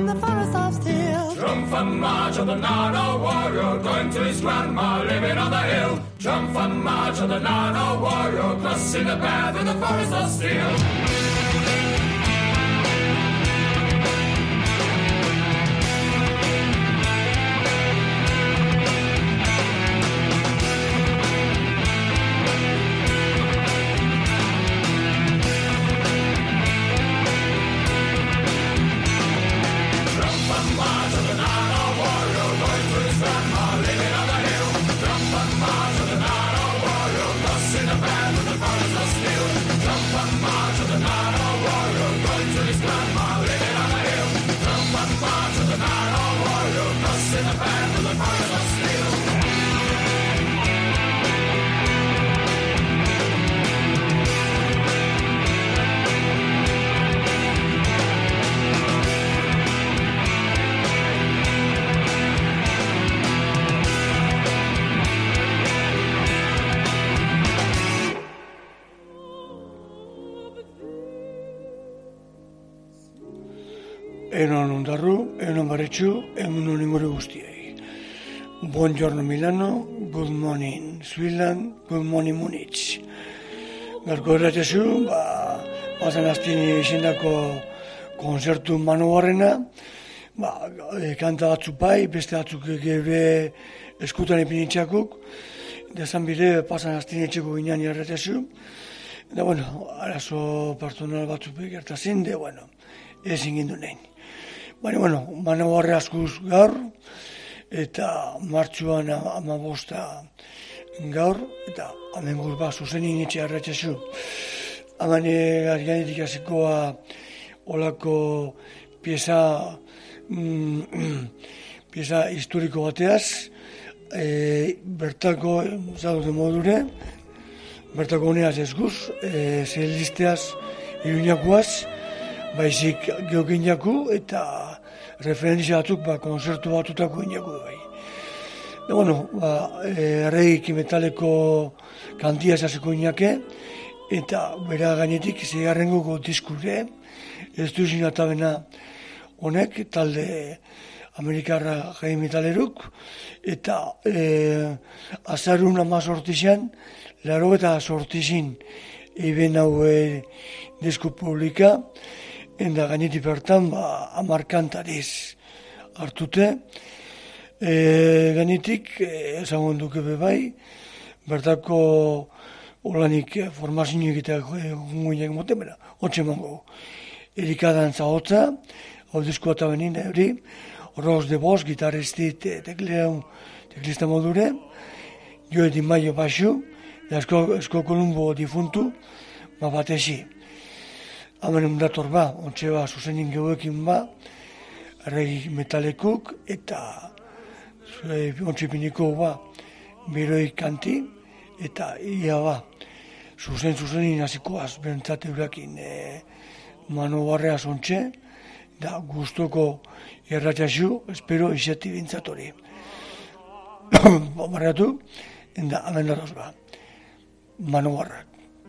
in the forest of steel. Triumphant march of the Nano warrior, going to his grandma living on the hill. Triumphant march of the Nano warrior, crossing the path in the forest of steel. Enon ondarru, enon baretsu, enon inguru guztiei. Buongiorno Milano, good morning Switzerland, good morning Munich. Garko erratxezu, bazan aztini izendako konzertu Manowarrena, kanta batzuk bai, beste batzuk gebe eskutan ipinitxakuk, dezan bide pasan aztini etxeko ginean erratxezu, da arazo personal batzuk gertazin, ezin gindu nahin. Baina, Manowarre askuz gaur, eta martxuan 15 gaur, eta hemen gurba zuzenin etxe erratxezu. Haman gainetik hasikoa olako pieza historiko bateaz, bertako zaudde modure, bertako honeaz ezguz, zelisteaz iruñakoaz, baizik geokin jaku eta referendizia batzuk konzertu batutako inaku bai. Erreik metaleko kantia esaseko inake eta bera gainetik zeigarrengoko diskure, ez duzin atabena honek talde Amerikarra jai metaleruk eta azarun 18an, 88 eben hau disku publika, enda gainetik bertan 10 kantariz hartute, gainetik ezagun duke bebai, bertako olanik formazioik eta gunguinak moten, bera, hotxe mongo. Erikadan zahotza, hau disko eta benin, Ros de Bos, gitarristi teklista modure, Joe Di Maio baixu, da Esko Kolumbo difuntu, batesi. Hamen dator ontxe zuzenin geuekin erregi metalekuk, eta ontxe piniko beroik kanti, eta ia zuzenin hasikoaz bentsate urakin Manowarreaz ontxe, da guztoko erratxaxu, espero izati bintzatori. Barriatu, enda hamen datoz Manowarrak.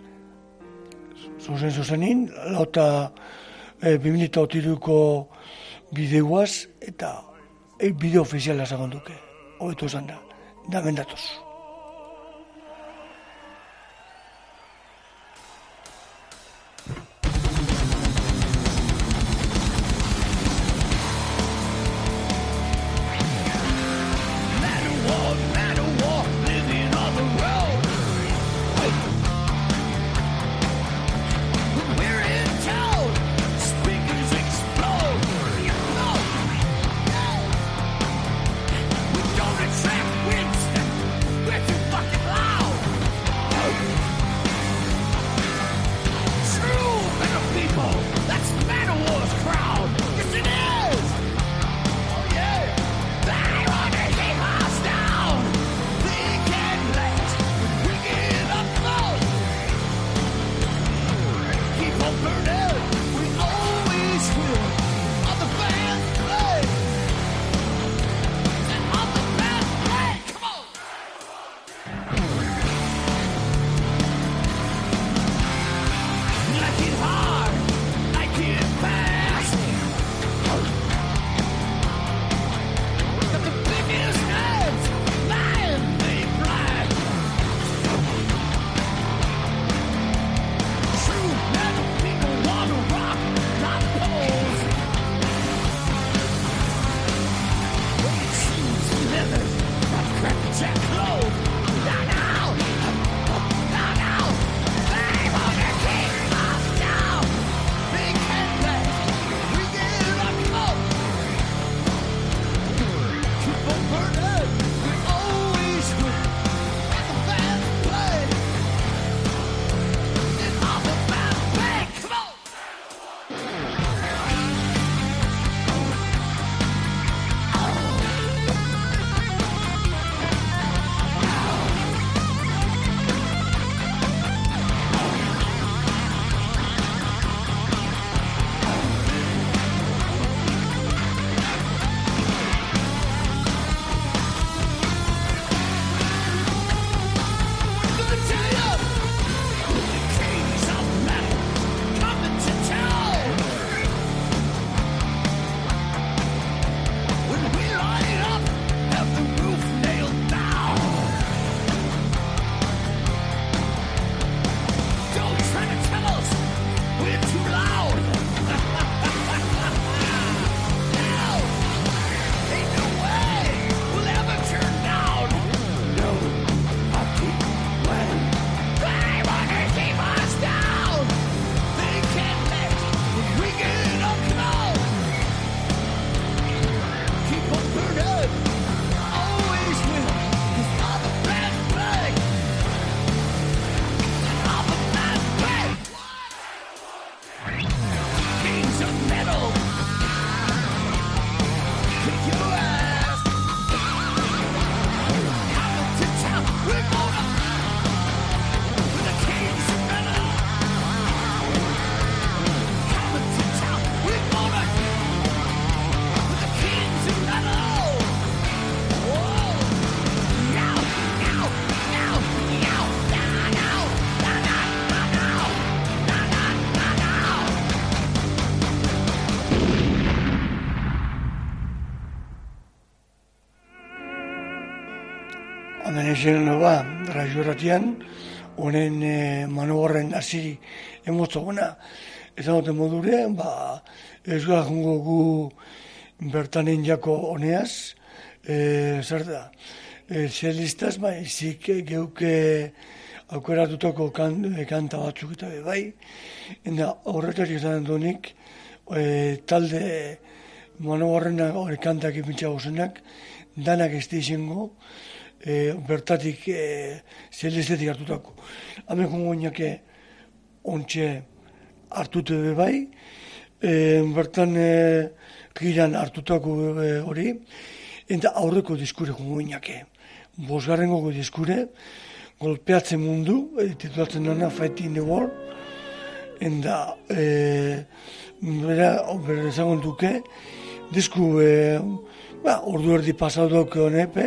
Zuzenin, lauta 2008ko bideoaz eta bideo ofiziala zagon duke. Hobeto esan da mendatoz. Hemen ezen Radio Erratian, honen Manowaren hasi emotzoguna. Ezan dute modure, ez gara jungo gu bertanen jako honeaz, zer da, zelistaz, izik geuke aukeratutako kanta batzuk eta bai, eta horretari izan duenik, talde Manowarren kantak ipintza gozenak, danak ez da izango, bertatik zelistetik hartutako. Hemen jungo inake ontxe hartute bai, bertan giran hartutako hori, eta aurreko diskure jungo inake. Bosgarrengoko diskure, golpeatzen mundu, titulatzen dena Fighting the War, eta bera ezagun duke, disku ordu erdi pasaudok honepe,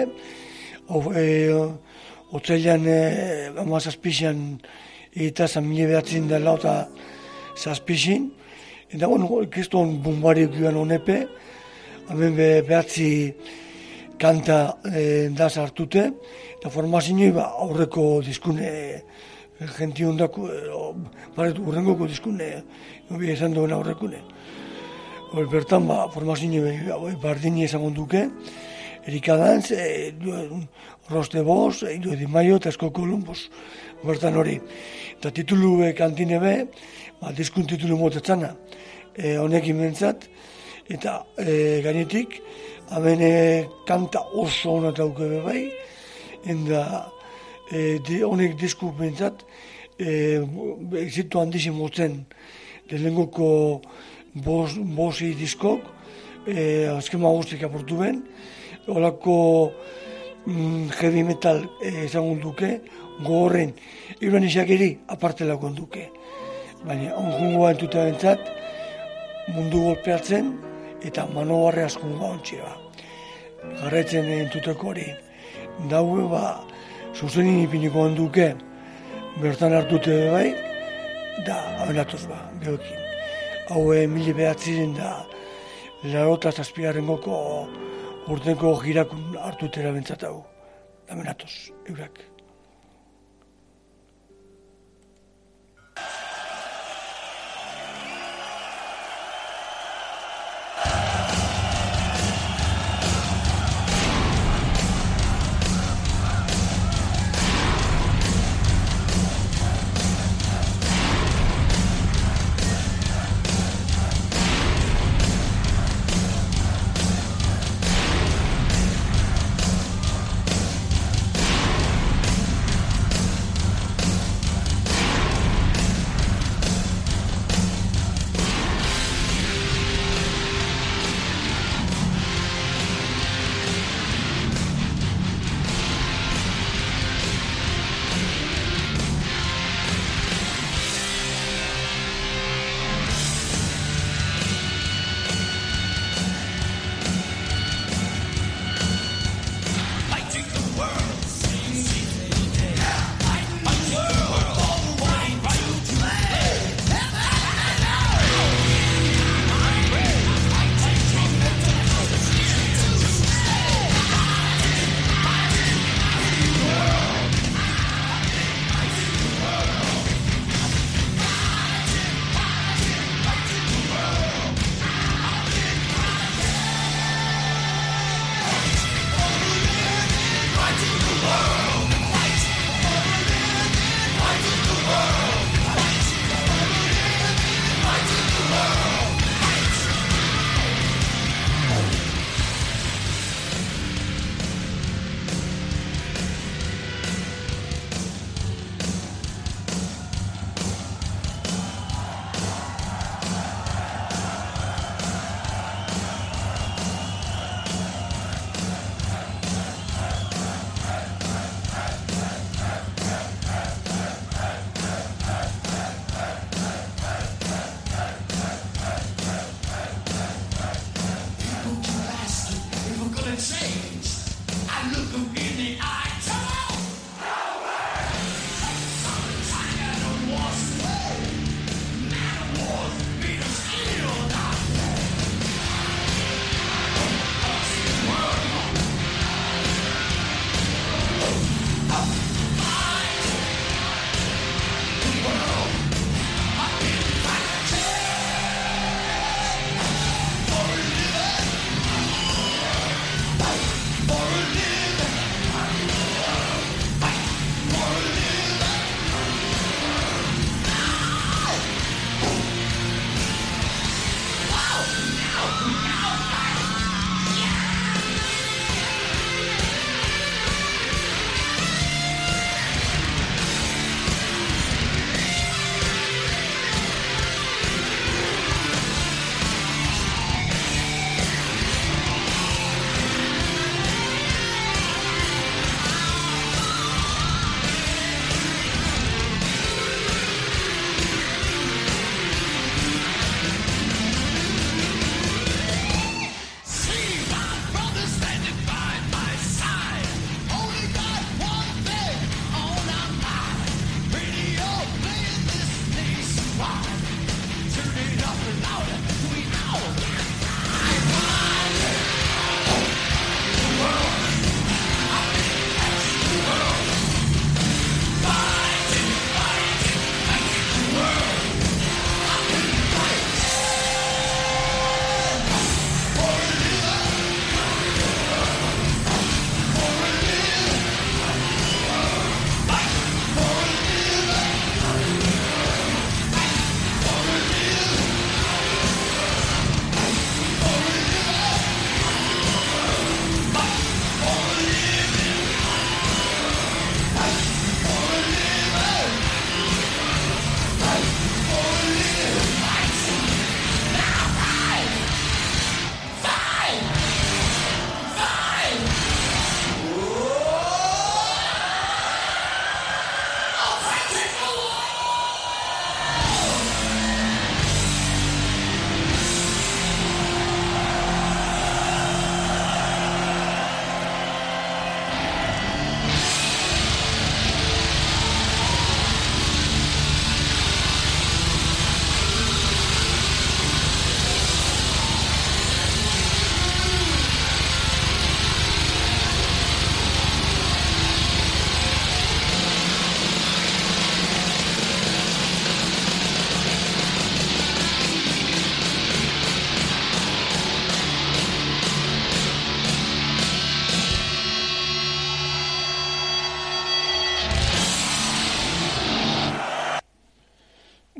otzailan amazazpixan eta zamile behatzen dela eta zazpixin, eta kriston bombarik joan honepe, hemen behatzi kanta daz hartute, eta formazionoi aurreko diskune genti ondako, urrengoko diskune, esan duen aurrekune. Bertan formazionoi bardini esan duke, Erika Danz, Roste Boz, Di Maio eta Esko Kolumbos, bertan hori. Eta titulu kantine be, diskun titulu motetzana, honekin bentsat, eta gainetik, hemen kanta oso hona dauke be bai, eta honek disku bentsat, zitu handizin motzen, lehenengoko bosi diskok, azkema guztik aportu ben, holako heavy metal ezagun duke, gogorren, iruan izakeri aparte lakon duke. Baina, onjungoa entuta bentsat, mundu golpeatzen, eta Manowarre askungoa ontsia. Garretzen entuteko hori. Daue, zuzenin ipiniko duke, bertan hartute bai, da abenatuz geokin. Hau mili behatziren da, larota zazpigarrengoko urteko girakun hartutera bentsat hau. Abenatuz, eurak.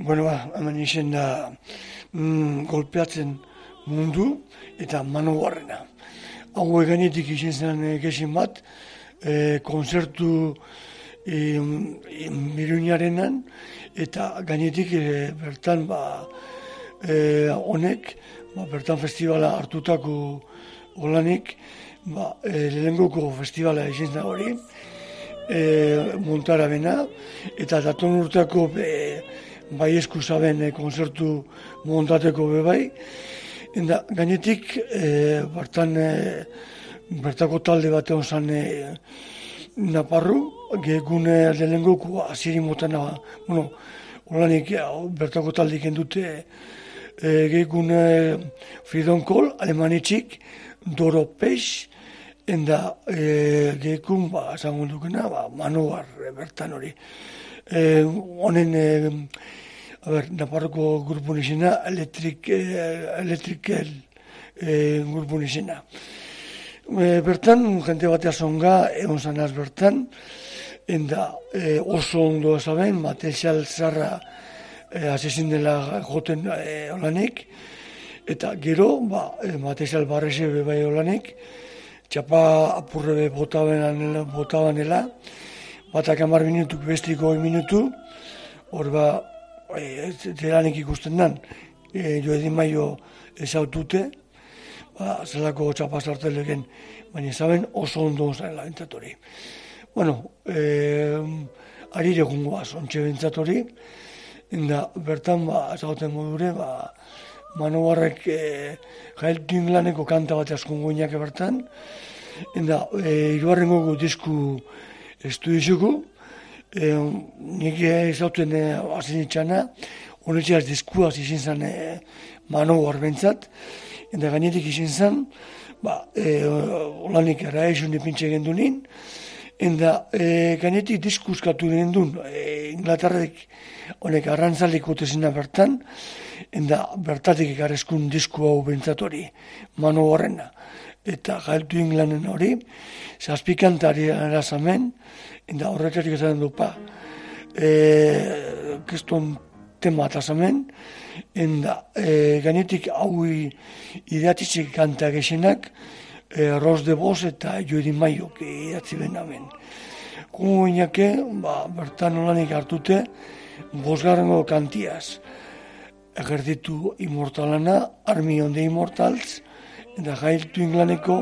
Bueno, hemen izen da golpeatzen mundu eta Manowarrena. Hau eganetik izen zen gezin bat, konzertu Miruñarenan, eta gainetik bertan honek, bertan festivala hartutako holanik, lehengoko festivala izin da hori, Montarabena, eta daton urteko bai eskuzaben konzertu montateko bebai, eta gainetik bertako talde batean zan Naparru, gehegune lehengoko aziri motana, holanik bertako talde iken dute gehegune Freedom Call, Alemanitxik, Doro Peix, enda gehekun, esango dukena, Manowar bertan hori. Honen, Naparroko grupun izena, Electrical grupun izena. Bertan, jente batea zonga, egon zanaz bertan, enda oso ondo ezaben, material zarra azizin dela joten holanik, eta gero, material barreze bebai holanik, txapa apurre botabanela, batak 10 minutuk, bestiko 10 minutu, hor zelanik ikusten dan, Joedin Maio ezautute, zelako txapa zartelegen, baina ezaben oso ondo zela entzatori. Bueno, arire gungoaz, ontxe bentzatori, eta bertan, ezagoten modure, Manowarrek Jaeltu Inglaneko kanta bat askongoinak bertan, eta hirugarrengo disku estudizuko, nik ezauten azinitxana, honetxeaz diskuaz izin zen Manowar bentzat, eta gainetik izin zen, holanik erraezun ipintxe gendunin, eta gainetik diskuskatu gendun, Inglaterrek honek arrantzalik gotezina bertan, eta bertatik ekarrezkun disku hau bentzatori, Manowarrena. Eta Jaeltu Inglanen hori, zazpikantari erazamen, eta horretarik ezaten dupa, keston tema atazamen, eta gainetik hau ideatitzik kanta gesenak, Ros de Bos eta Joedin Maio idatzi benamen. Gungo inake, bertan holanik hartute, 5. kantiaz. Ejertzitu Immortalana, Army on the Immortals, eta Jaeltu Inglaneko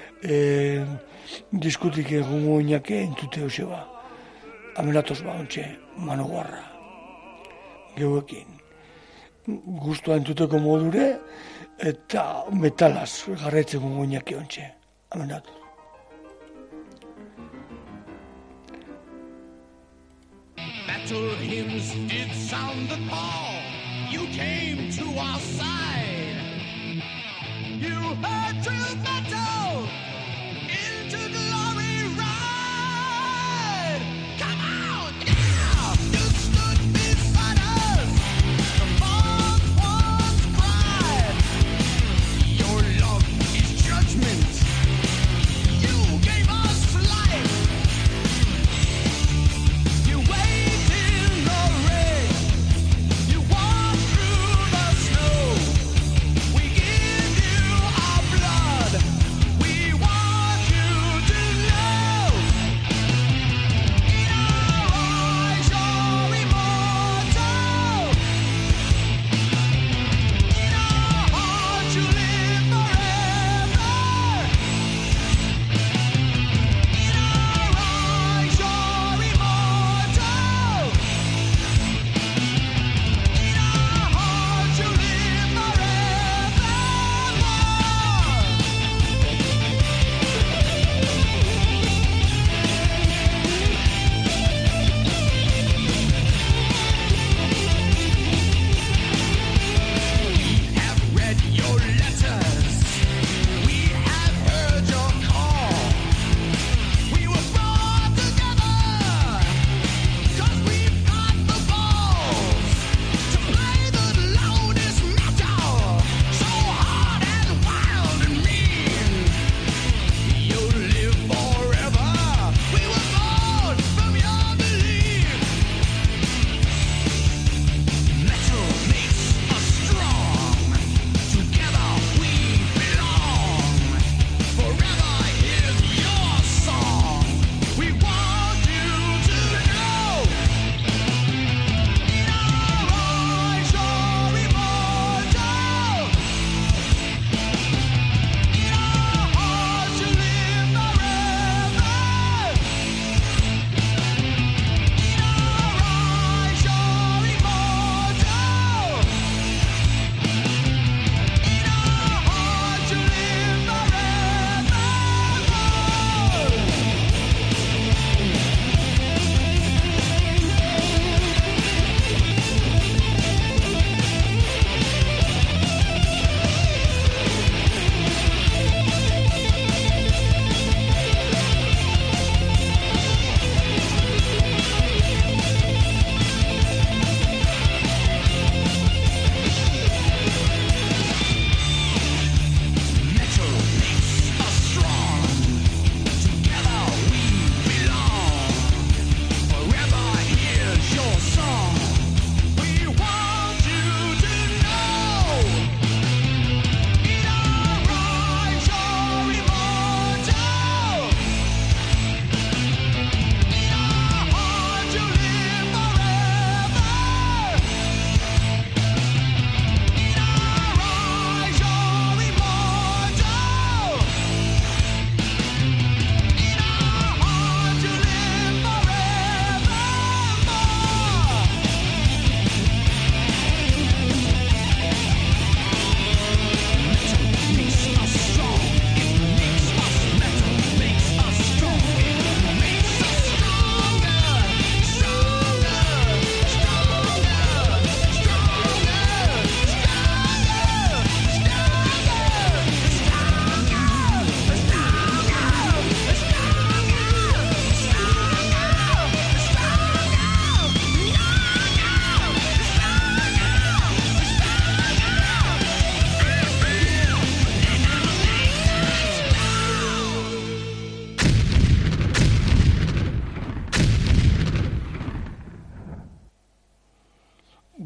diskutik gungo inake entute hoxe Amenatoz ontxe, Manowarra. Geuekin. Guztua entuteko modure, eta metalaz garretzen gungo inake ontxe. Amenatoz. Battle hymns did sound the call. You came to our side. You heard true battle. Into glory ride. Come on now. You stood beside us. The false ones cried. Your love is judgment. You gave us life. You waved in the rain. You walked through the snow. We give you our blood.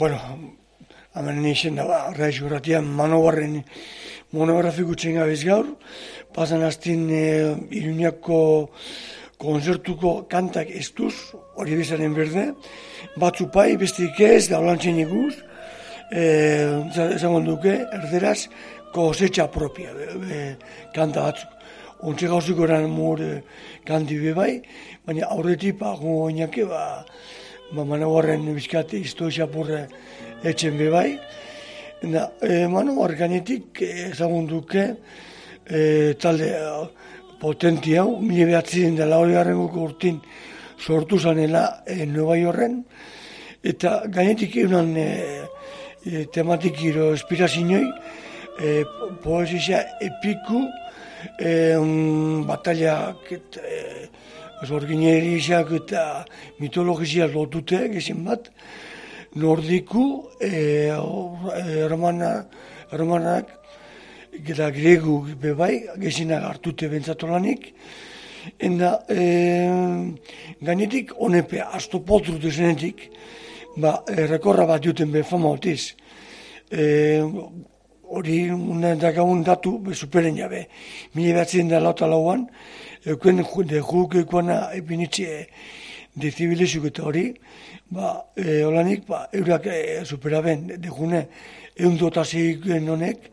bueno, hemen nixen da, Arraiz Urratian Manobarren monografiko txengabiz gaur, pasan hastin Iruñako konzertuko kantak ez duz, hori bezaren berde, batzu pai, bestik ez, da holantzen iguz, esango duke, erderaz, kosetxa propia, kanta batzuk. Ontxe gauzik oran mur kanti bebai, baina aurretik, gu oinake, Manobarren bizkate historia porre etxen bebai. Manobar ganetik ezagun duke talde potenti hau, 1980 urtin sortu zanela Nueva Yorken, eta ganetik eunan tematikiro espirazioi, poesia epiku, bataliak, zorgineriak eta mitologizia lotute, gezin bat, nordiku, erromanak, eta gregu bebai, gezinak hartute bentzatolanik, enda gainetik honepe astopotru desenetik, rekorra bat juten be fama otiz. Hori dakagun datu superen jabe. 1984an, euken juk eukuana epinitxe de zibilizuk eta hori, holanik, eurak superaben dejune eundotazik honek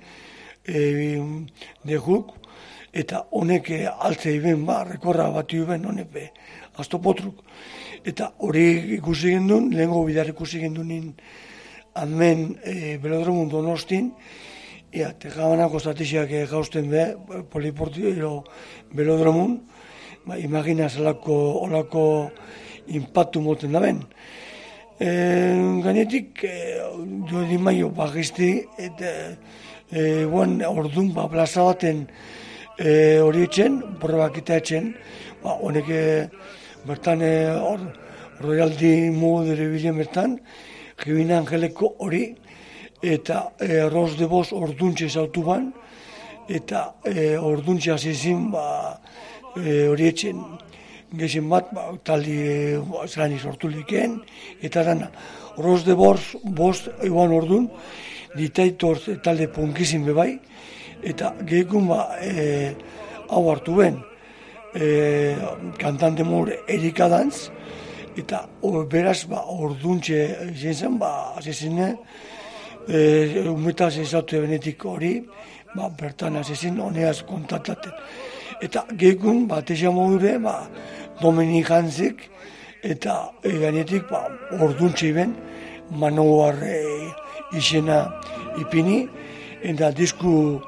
de juk, eta honek altze iben, rekorra bat iben honek astopotruk. Eta hori ikusi gendun, lehenko bidar ikusi gendun hemen Belodromun Donostin, tejabanako statiziak gausten be, poliportiro Belodromun, imaginaz olako impactu moten da ben. Gainetik, jo edin maio bagizti, eta ordun plaza baten hori etxen, borrabak eta etxen, honek bertan royaldi modu dere bilen bertan, Jibina Angeleko hori, eta Ros de Bos orduntxe zautu ban, eta orduntxe azizin hori etxen gezin bat, taldi zelani sortu liken, eta dana. Ros de Bos eguan ordun, ditaitor talde punkizin bebai, eta gehikun hau hartu ben, kantante mur Erika Dantz, eta beraz orduntxe zen, azizine, umetaz ezautu benetik hori, bertan azizin honeaz kontaktaten. Eta gehikun, tesa modure, Dominik Hansik, eta gainetik orduntxe ben, Manobar izena ipini, eta disku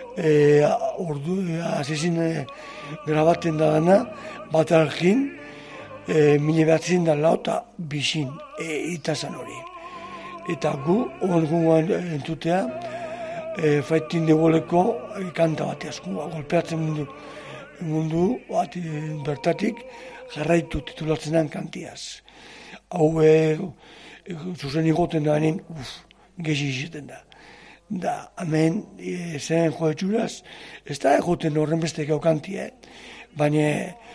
azizin grabaten da dana, bat algin, 1902 bizin itazan hori. Eta gu, ongungan entutea, Fighting the Walleko kanta bat azku, golpeatzen mundu bat bertatik jarraitu titulatzenan kantiaz. Hau zuzen igoten da benin, gezi izeten da. Da, hemen, zen joetxuraz, ez da egoten horren beste gaukanti, baina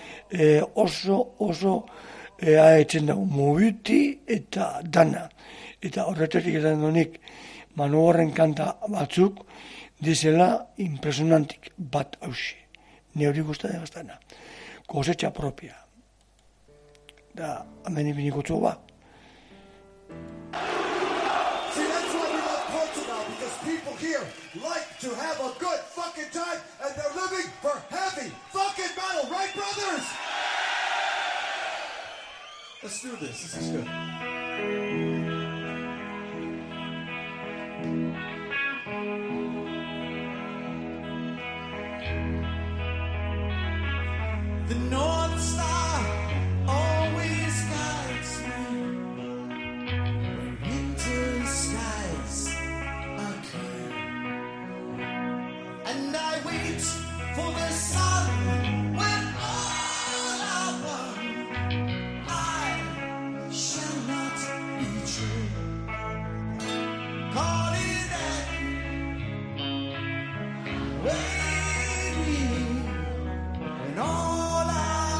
oso etxen dago, mobiti eta dana. Eta horretatik edan donik, Manobarren kanta batzuk, dizela impresionantik bat hausi. Ne hori guztatzen gaztana. Kosetxa propia. Da, hemen ibiniko txoba. See, that's why we love Portugal, because people here like to have a good fucking time, and they're living for heavy fucking metal, right, brothers? Let's do this. This is good. The North Star always guides me when winter skies are clear, and I wait for the sun when all are one. I shall not betray. Caught in that waiting when all I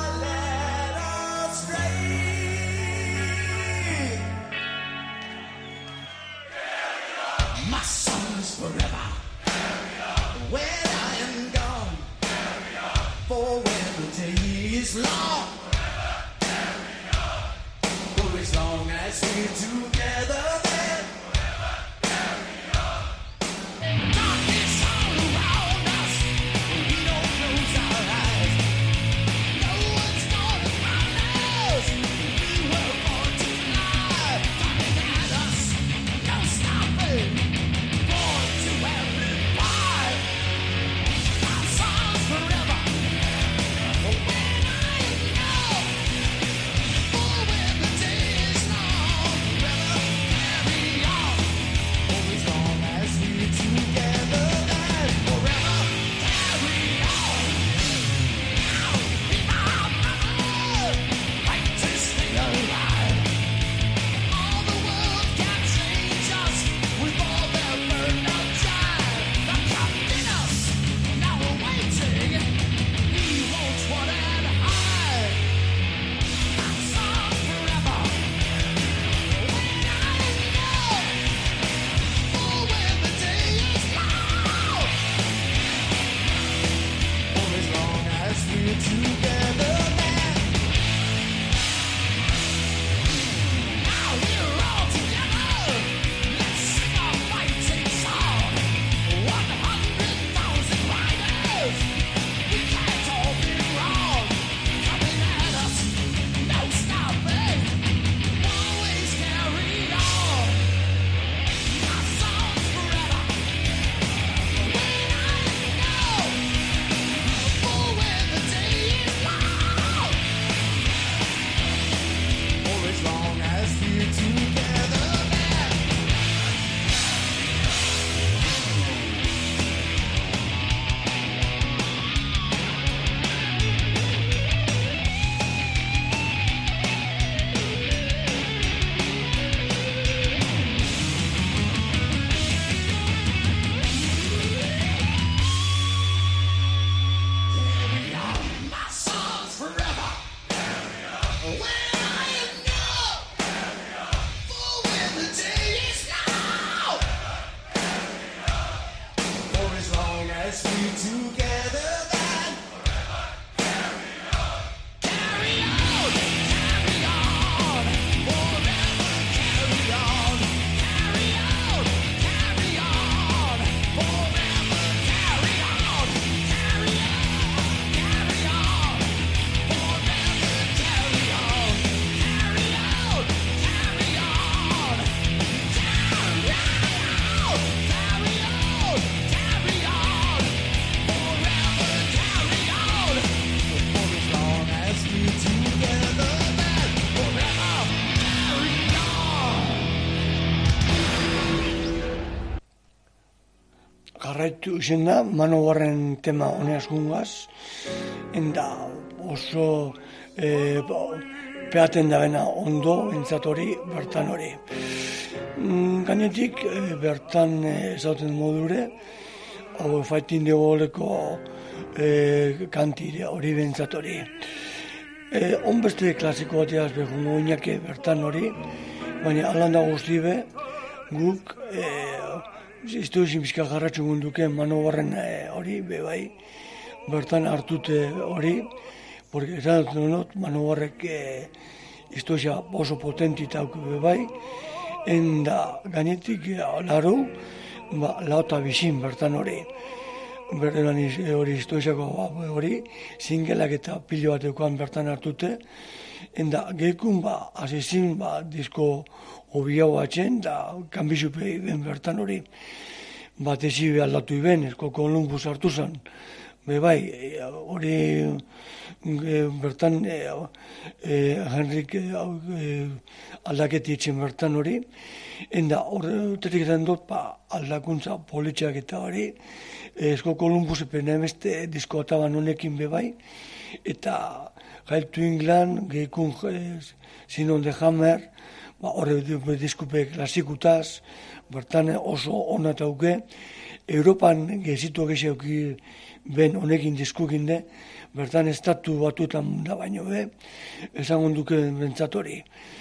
for when the day is long. For as long as we're together, then darkness all around us. We don't close our eyes. No one's gonna find us. We were born to fly. Coming at us, no stopping. Born to amplify. Our songs forever. When I am young, for when the day is long, forever carry on. For as long as we're together, then forever carry on. Now, be my brother, fight to stay alive. All the world can change us with all their burned out time. They're trapped in us, now we're waiting. We won't run and hide. Our song forever. When I am young, for when the day is long. For as long as we're together, then. Now we're all together. Let's sing our fighting song. 100,000 riders. We can't all be wrong. Coming at us, no stopping. Always carry on. Our songs forever. When I am young, for when the day is long. For as long as we're together, then. Carry on my songs forever. When I am young, for when the day is long. For as long as we're together, then. Carry on, carry on, forever carry on, carry on, forever carry on, carry on, forever carry on, carry on, for as long as we're together, then forever carry on. Jarraitu izen da, Manowarren tema honeaz gungaz, enda oso peaten da bena ondo, entzat hori, bertan hori. Gainetik, bertan ezauten modure, hau Fighting the Walleko kantire hori bentzat hori. Onbeste klasiko bateaz behungo inake bertan hori, baina alanda guztibe, guk historizin bizka jarratxu gunduke Manowarren hori, bebai, bertan hartute hori, porque esan dut Manowarrek historia oso potentita auki bebai, enda gainetik laro, lauta bizin bertan hori. Bertan hori historiako hori, zingelak eta pilo bat eukan bertan hartute, enda gehikun azizin disko obiau batzen, da kanbizupe ben bertan hori. Batezi aldatu iben, esko Columbus hartu zen. Bebai, hori bertan Henrik aldaketi etxen bertan hori, enda horretik esan dut aldakuntza politxak eta hori, esko Columbus epena emeste disko ataban honekin bebai, eta Hail to England, gehikun Sin on the Hammer, horre diskupe klasikutaz, bertan oso ona tauke, Europan gezitu gehiagoki ben honekin diskukin de, bertan estatu batuetan da baino esan duke bentzatori.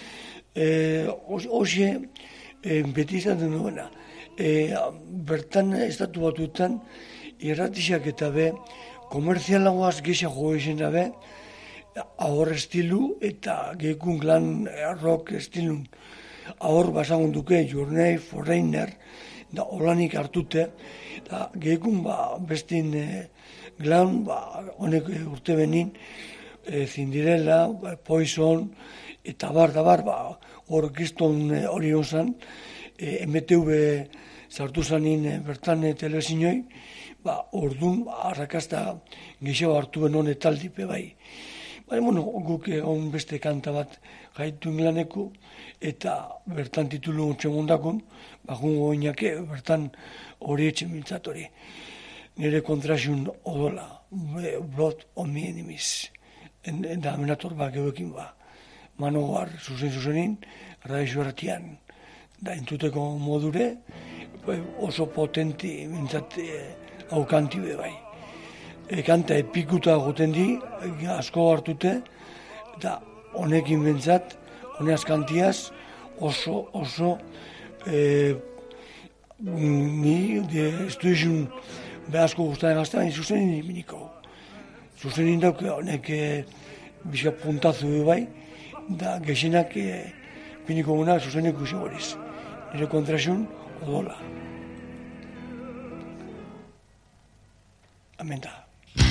Hoxe, beti izaten duena, bertan estatu batuetan irratixak eta komerzialagoaz gehiago izan dabe, ahor estilu eta gekun glan rock estilun. Ahor basagun duke, Journey, Foreigner, da olanik hartute, da gekun bestin glan, honek urte benin, Zindirela, Poison, eta bar, hor gizton hori onzan, MTV sartu zanin bertan telebizinoi, orduan arrakasta gehiago hartu ben honet taldipe bai. Baina, guk on beste kanta bat jaitu inglaneku, eta bertan titulu txemondakun, jungo oinake, bertan hori etxe mintzat hori. Nire kontraxun odola, blood on my enemies. Eta amenator gebekin Manogar, zuzenin, radixo erratian. Da entuteko modure, oso potenti mintzat aukanti be bai. Kanta epikuta goten di, asko hartute, eta honekin bentzat, honeaz kantiaz, oso ni estuizun asko guztaren gazta, baina zuzenin miniko. Zuzenin dauke honek bizka puntazu bai, da gexenak piniko guna zuzenik usi horiz. Nire kontraxun odola. Amen da.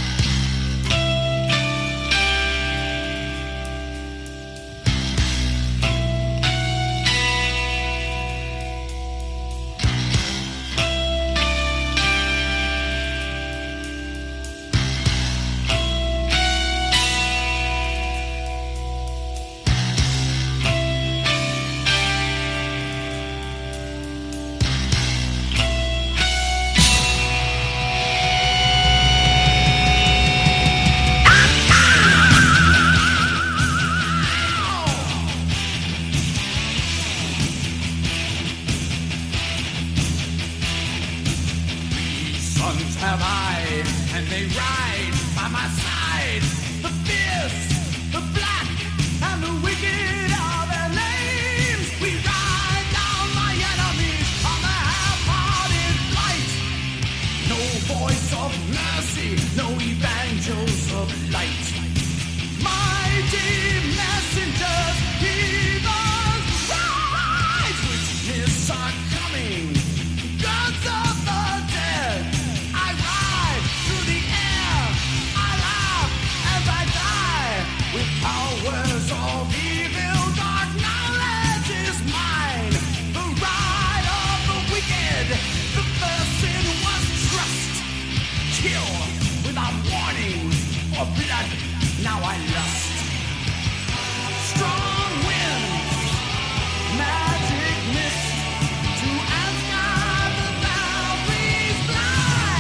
Sons have I, and they ride by my side. The fierce, the black, and the wicked are their names. We ride down my enemies on the half-hearted flight. No voice of mercy, no evangels of light. Mighty messengers, heathens rise. Witness are coming, gods of the dead. I ride through the air, I laugh as I die. With powers of evil, dark knowledge is mine. The ride of the wicked, the person was trust. Kill without warning, for blood now I lust. Strong winds, magic mist, to Asgard the valleys fly.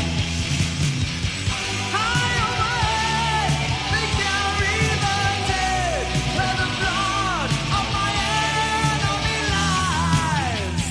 High overhead, they carry the dead, where the blood of my enemy lies.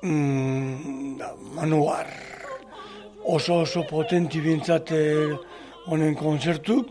Manuar oso potenti bintzat honen konzertuk,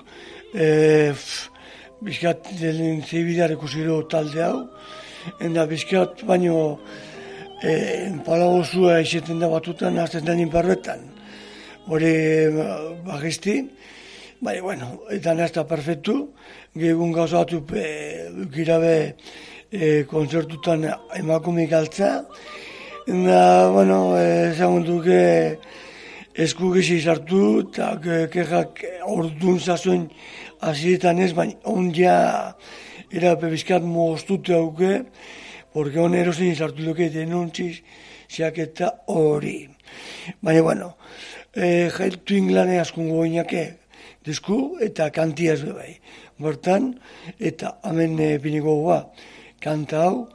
bizkat zeibidar ikusiro talde hau, enda bizkat baino palagozua izeten da batutan, azten da ninparretan, hori bagisti, bai, bueno, eta nazta perfektu, gehiagun gauza batu girabe konzertutan emakumik altza, eta, bueno, ezagun duke esku gizi sartu, eta kexak ordun zazuen azietan ez, baina ondia erape bizkat moztute hauke, porque hon erosin sartu duke denuntziz xeaketa hori. Baina, bueno, jailtu inglane askungo goinake disku eta kantia ez bebai. Bertan, eta hemen piniko goa, kanta hau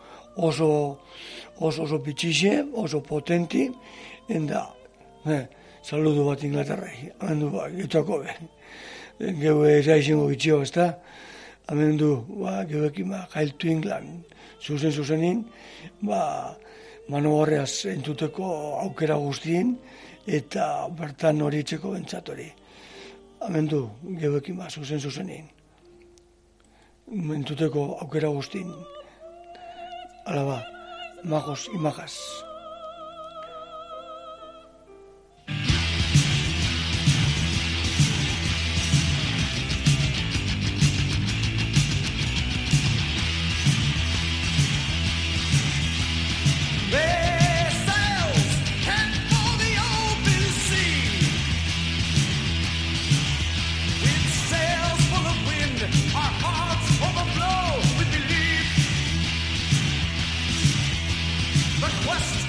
oso pitxixe, oso potenti, enda, saludu bat Inglaterrai, hemen du, getxako be. Geu izango bitxio, ez da? Hemen du, geuekin, jailtu England, zuzenin, mano horreaz entuteko aukera guztien, eta bertan hori etxeko bentsat hori. Hemen du, geuekin, zuzenin. Entuteko aukera guztien. Hala majos y majas. Quest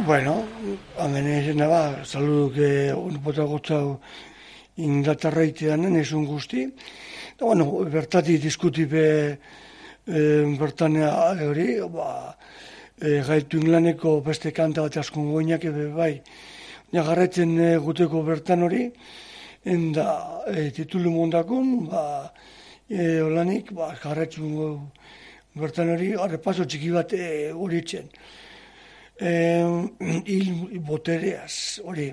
Bueno, hemen egin ba, saluduk bota gotzau Inglaterraitean esun guzti. Da, bueno, bertati diskutipe bertan hori, gaitu inglaneko beste kanta bat askun goinak ebe bai. Jarraitzen guteko bertan hori, enda titulu mondakun, holanik, jarraitzen bertan hori, arrepaso txiki bat hori txen. Hil botereaz, hori,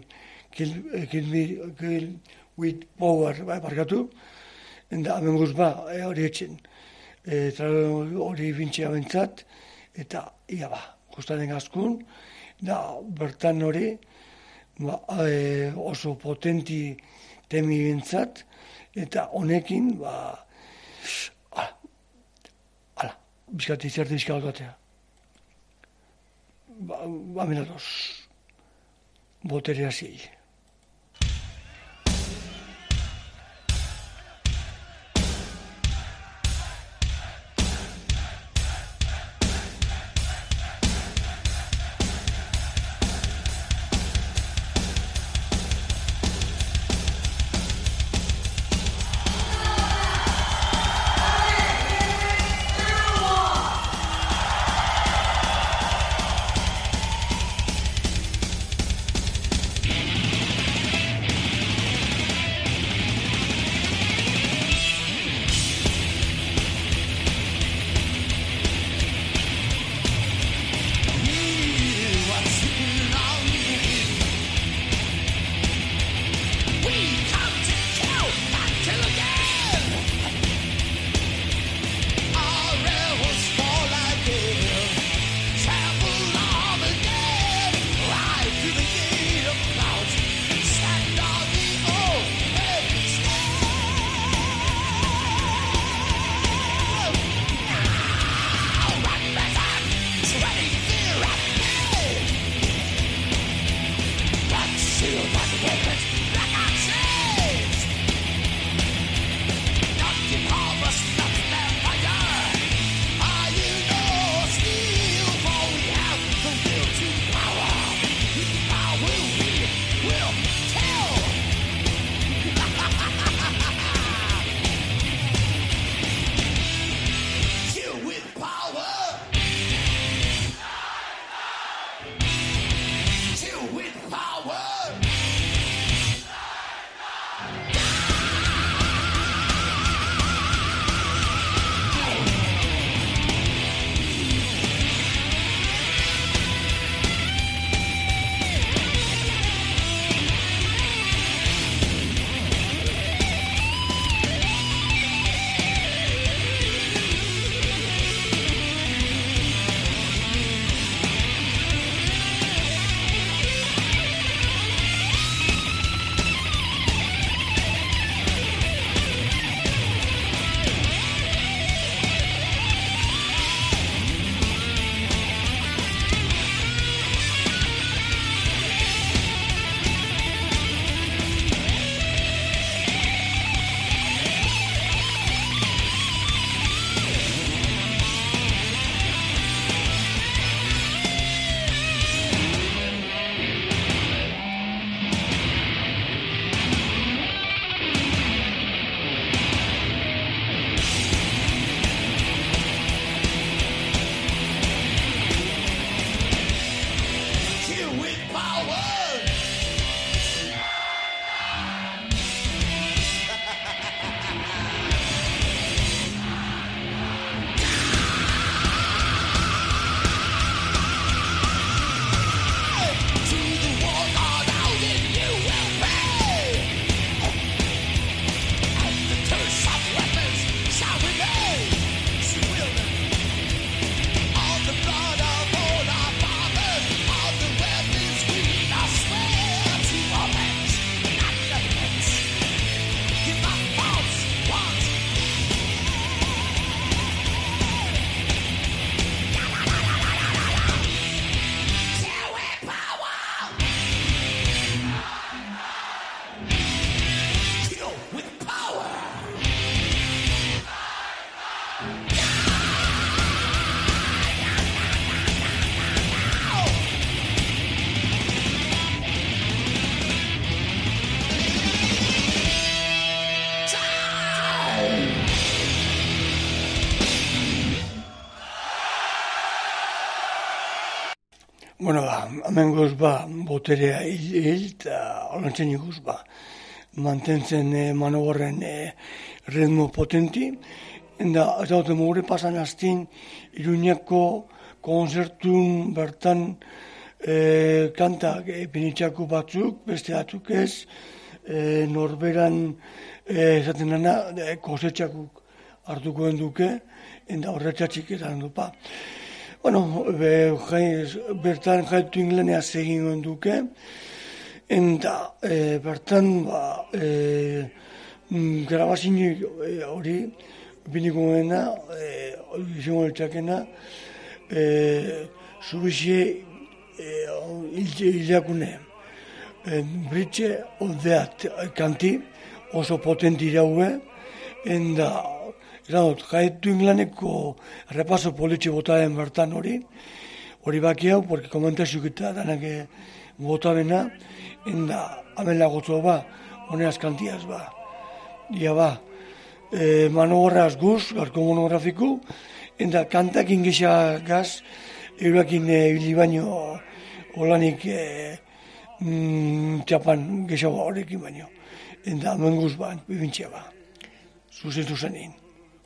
kill with power, barkatu, enda amenguz hori etxen. Hori bintxea bentzat, eta ia gustaren askun, da bertan hori, oso potenti temi bentzat, eta honekin, bizkati zerte bizka aldatea. Amenatos, boterea zei. Bueno, hemen goz boterea hil eta holantzen iguz mantentzen manogorren ritmo potenti. Eta ez daute mogure pasan hastin Iruñako konzertun bertan kantak pinitxako batzuk, beste batzuk ez, norberan esaten dena kosetxakuk hartuko duke, eta horretxatxik esan dupa. Bueno, bertan jaitu inglenea egin duke, eta bertan grabazioa hori biniko gena, izango ditxakena, Zubizie hilakune, Britxe Oldeat kanti, oso potenti iraue, eta jaitu inglaneko repaso politxe botaren bertan hori baki hau, porque komentazioak eta danak botabena, eta amela gotzo honeaz kantiaz Ia manogorraz guz, garko monografiku, eta kantak ingesa gaz, eurakin hili baino holanik txapan gehiago horrekin baino. Eta hemen guz bibintxea zuzenin.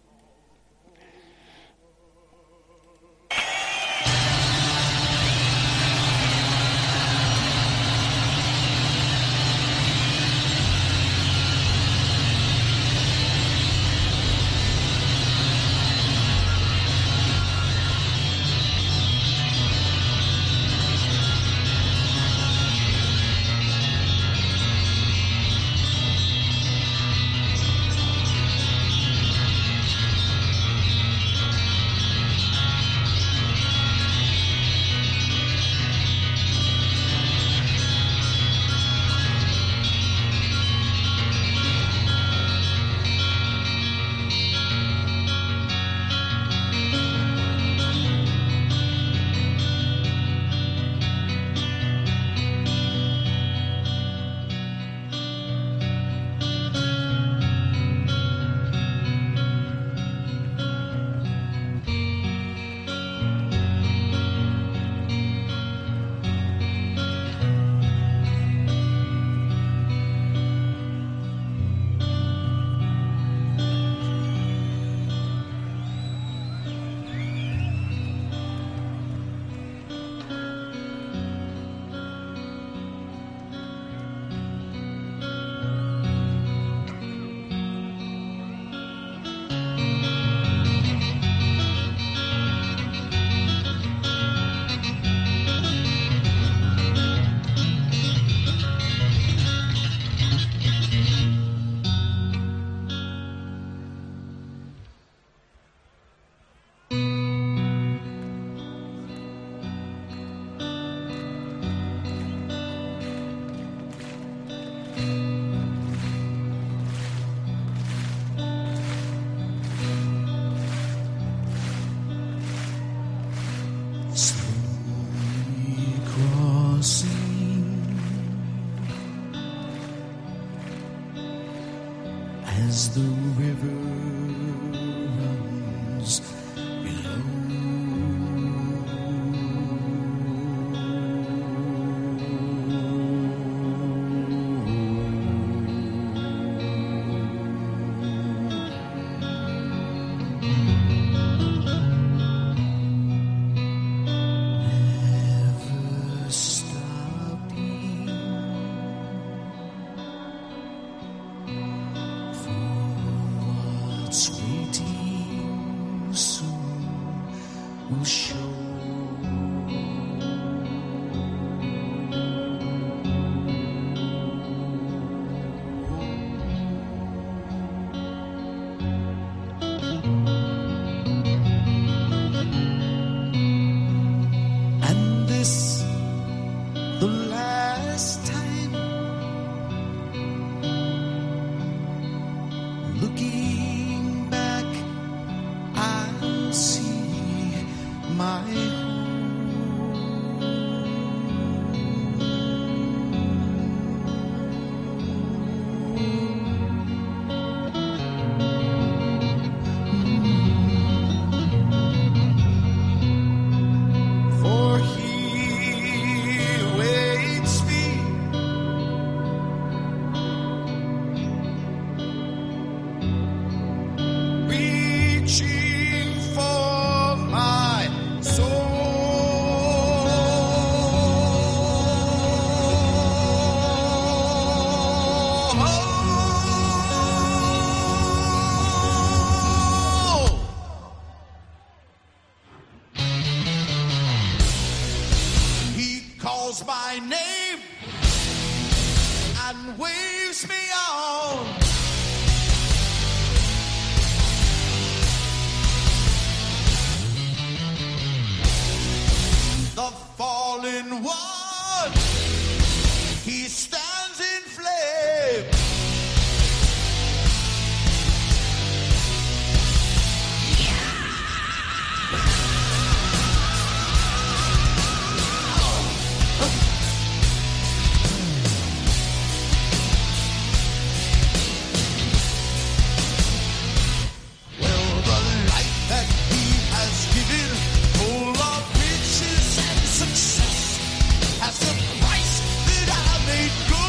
As the river runs never stopping what's waiting soon will show. And this the last time, looking back, I'll see my waves me on. The fallen one, he stands in flame. Well, the life that he has given, full of riches and success, has the price that I made good.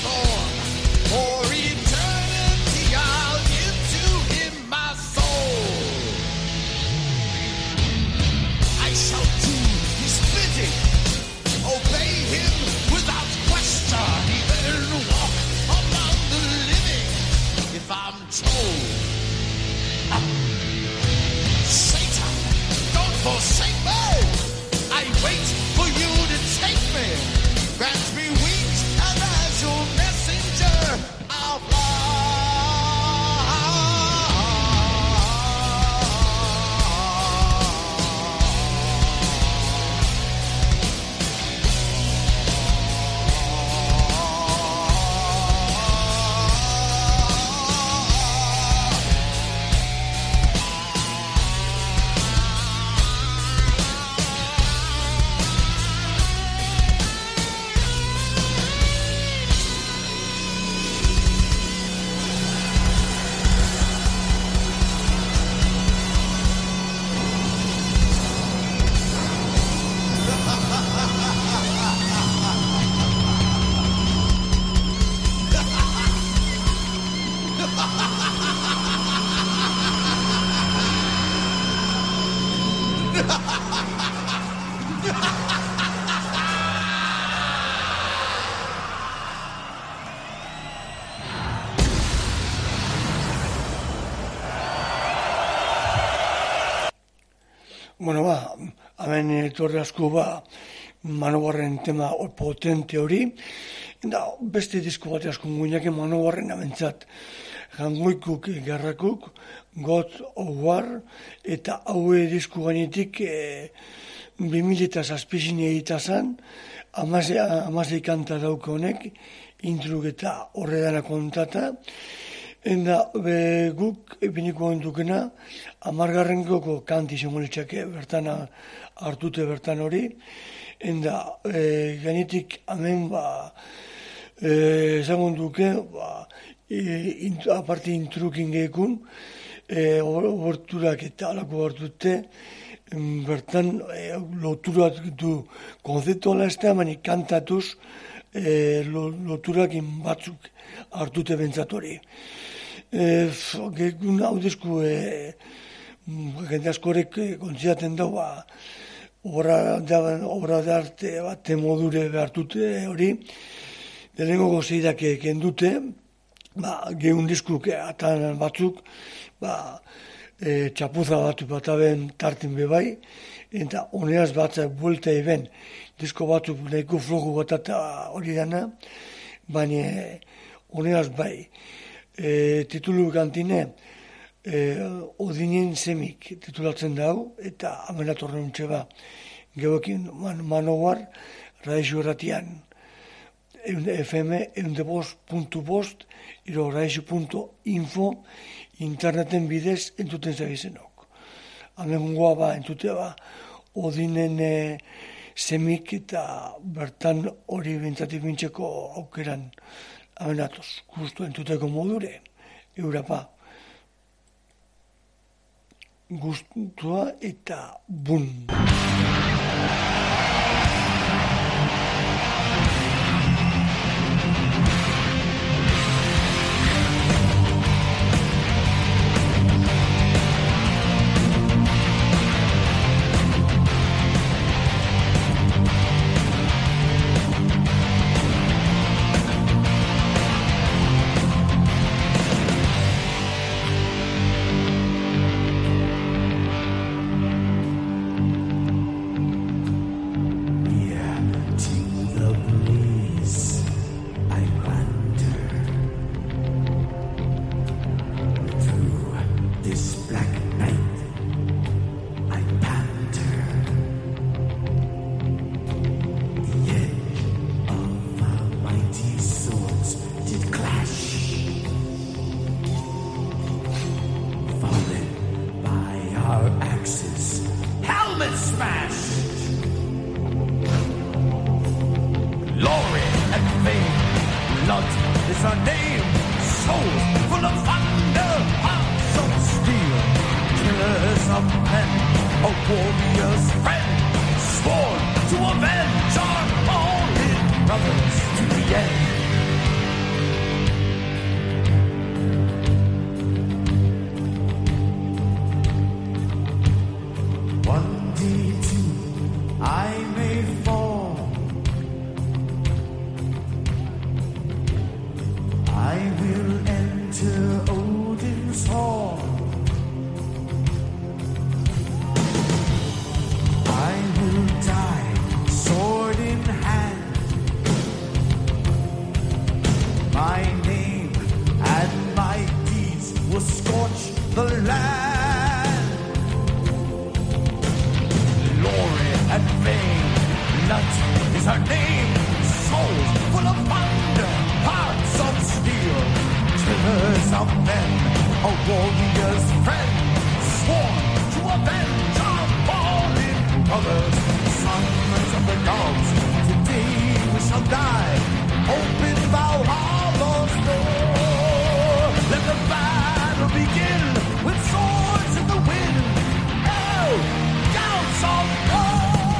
storm. For eternity I'll give to him my soul. I shall do his bidding, obey him without question, even walk among the living if I'm told. Satan, don't forsake me. I wait for you to take me. Grant me wings, and as your messenger, I'll Bueno, hemen etorri asko Manowarren tema potente hori, eta beste disko bat asko guinak Manowarren abentzat. Jangoikuk gerrakuk, God of War, eta haue disko gainetik 2007 egita zen, 16 kanta dauke honek, intruk eta horredana kontata, eta guk epiniko entukena, 10. kanti izango litzake bertan hartute bertan hori, eta gainetik hemen esango duke, aparte intrukin gehikun, oberturak eta alako hartute, bertan loturak du konzeptu ala ez da, baina kantatuz loturak batzuk hartute bentzatori. Gehikun hau dizku, jende askorek kontziaten dau, obra de arte bate modure behartute hori, lehenengo gozeidak kendute, gehun diskuk atan batzuk, txapuza bat aben tartin bebai, eta honeaz batzak buelta eben, disko batzuk nahiko floju bat hori dana, baina honeaz bai. Titulu kantine, Odinen semik titulatzen dau, eta amenatorren untxe gehoekin Manowar, Raixo erratian, FM, eundebost.bost, iro raixo.info, interneten bidez entuten zabizenok. Hemen goa entute Odinen semik eta bertan hori bintzatik bintzeko aukeran amenatoz, justu entuteko modure, eurapa. Gustua eta bun. enter Odin's hall. I will die, sword in hand. My name and my deeds will scorch the land. Glory and fame, Nut is her name. Souls full of thunder, hearts of steel. Killers of men, a warrior's friend. Sworn to avenge our fallen brothers. Sons of the gods, today we shall die. Open Valhalla's door. Let the battle begin with swords in the wind. Oh, gouts of war.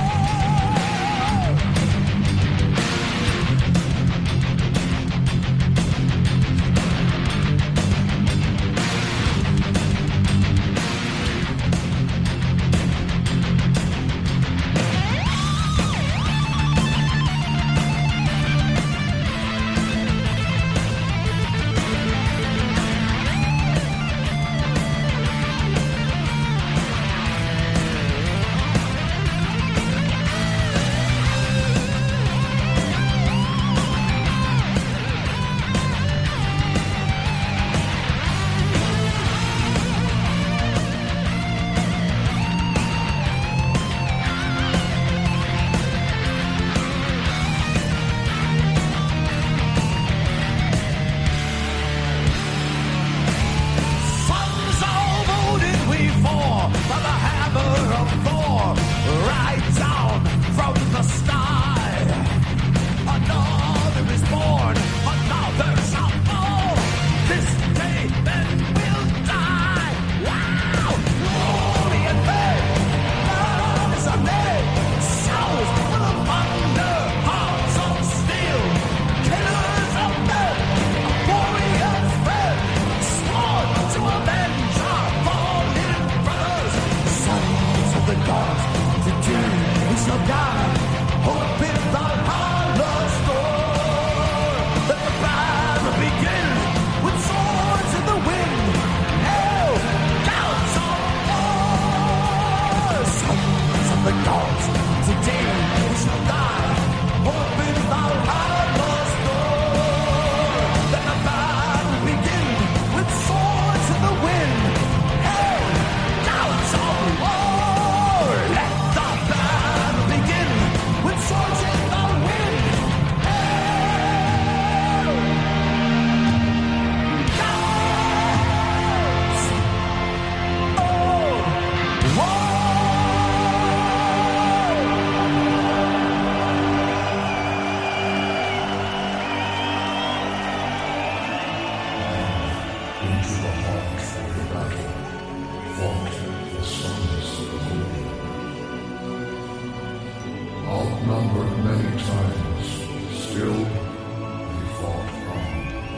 Outnumbered many times, still they fought on.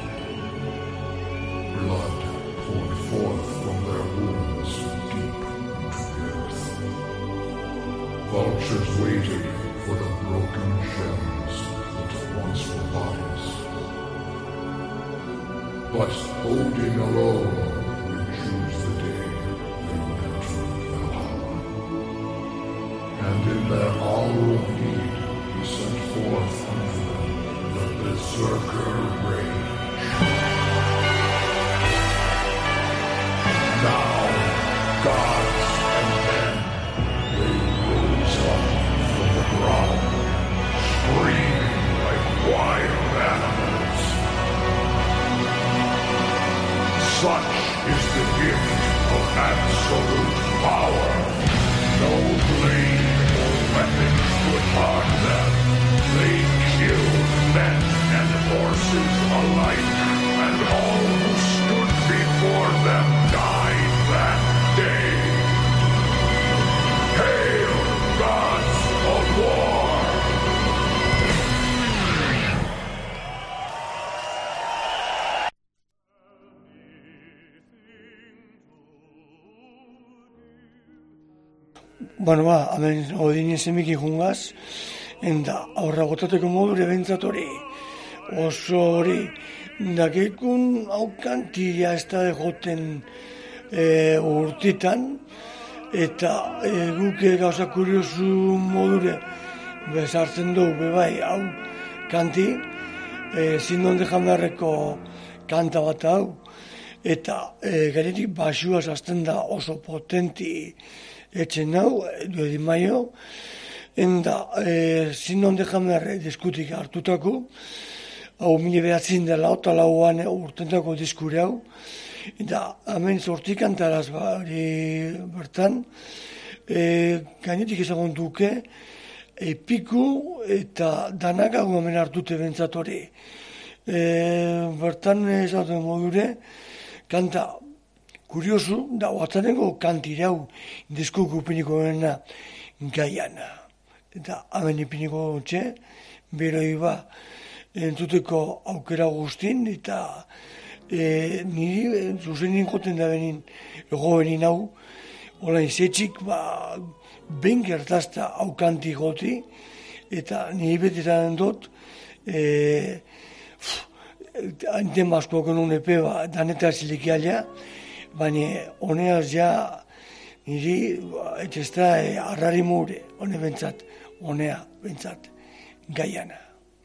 Blood poured forth from their wounds deep into the earth. Vultures waited for the broken shells that once were bodies. But Odin alone would choose the day they would enter Valhalla. And in their hour of need, he sent forth unto them the Berserker Rage. Now, gods and men, they rose up from the ground, screaming like wild animals. Such is the gift of absolute power. No blade or weapon could harm them. They killed men and horses alike, and all who stood before them died that day. Hail, gods of war! Bueno, hemen Odinen semiki jungaz, eta aurra botateko modure bentzat hori oso hori, dakekun hau kantia ez da joten urtitan, eta guk gauza kuriosu modure bezartzen dugu, bebai, hau kanti, zindon dejandarreko kanta bat hau, eta gainetik basua zazten da oso potenti etxen hau, duedin maio, enda zindon dejandarre diskutik hartutako, hau 1984 urtentako diskure hau, eta hemen zortzi kantaraz bertan, gainetik ezagun duke, piku eta danak hau hemen hartute bentsat hori. Bertan ezaten modure, kanta kuriosu, da batzaneko kantire hau diskuk upiniko dena Gaiana. Eta hemen ipiniko txe, beroi ba, entzuteko aukera guztin, eta niri zuzen ninkoten da benin, ego benin hau, hola izetxik, ben gertazta aukanti goti, eta niri betetan dut, hainten bazko genuen epe, daneta zilikialea, baina honeaz ja, niri, etxezta harrari mure, hone bentsat, honea bentsat, Gaiana.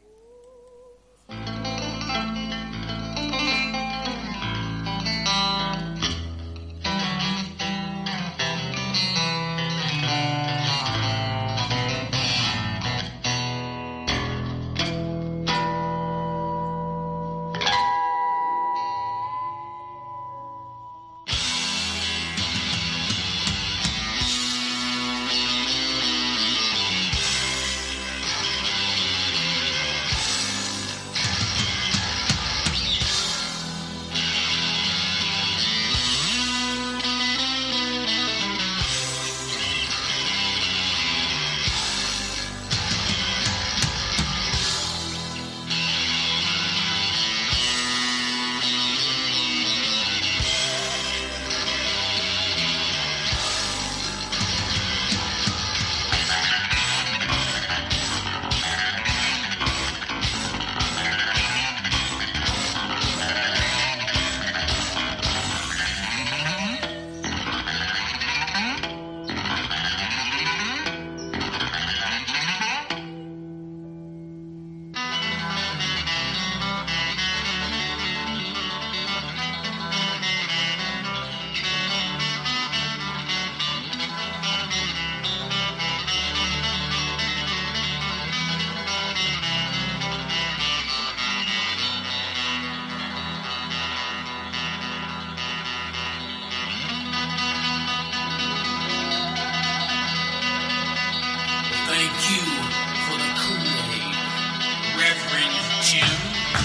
Thank you for the Kool-Aid, Reverend Jim.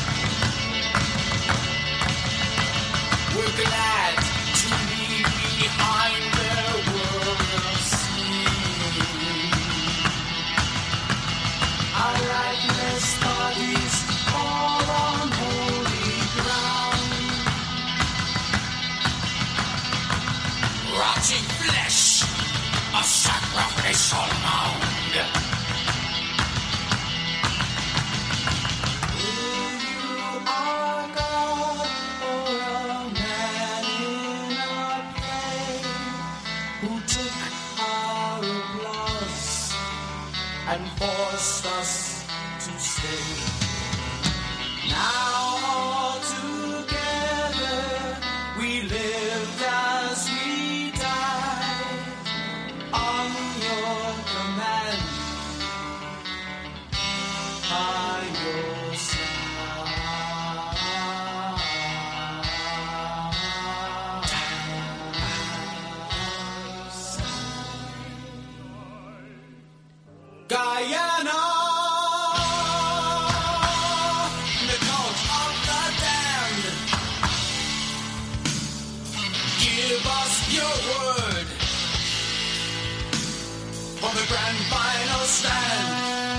We're glad to leave behind their world of sin. Our lifeless bodies fall on holy ground. Rotting flesh, a sacrificial mound. And forced us to stay. Now all together we lived as we died on your command, by your Guyana, the cult of the damned. Give us your word for the grand final stand.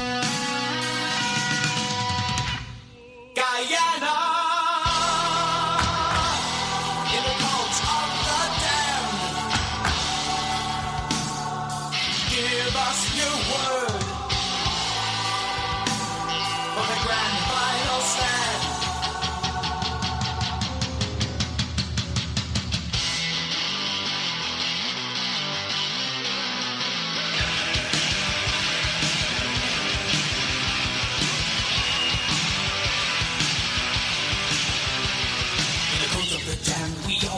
Guyana, in the cult of the damned. Give us your word for the grand final stand.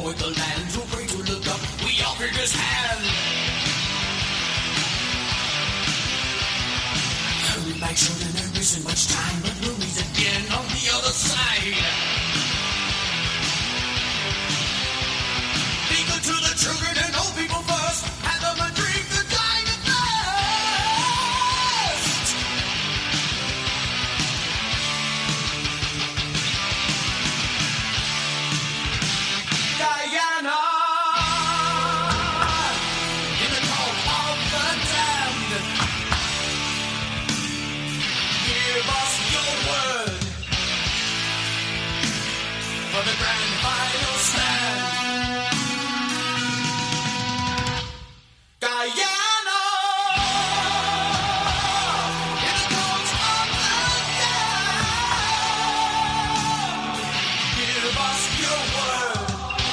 with the land, too afraid to look up. We all bring his hand. Hurry back, children, there isn't much time, but we'll meet again on the other side. Be good to the children and old people first. Have them a drink the dying of thirst. Diana, in the cult of the damned, give us your word for the grand final stand. Diana, in the cult of the damned, give us your word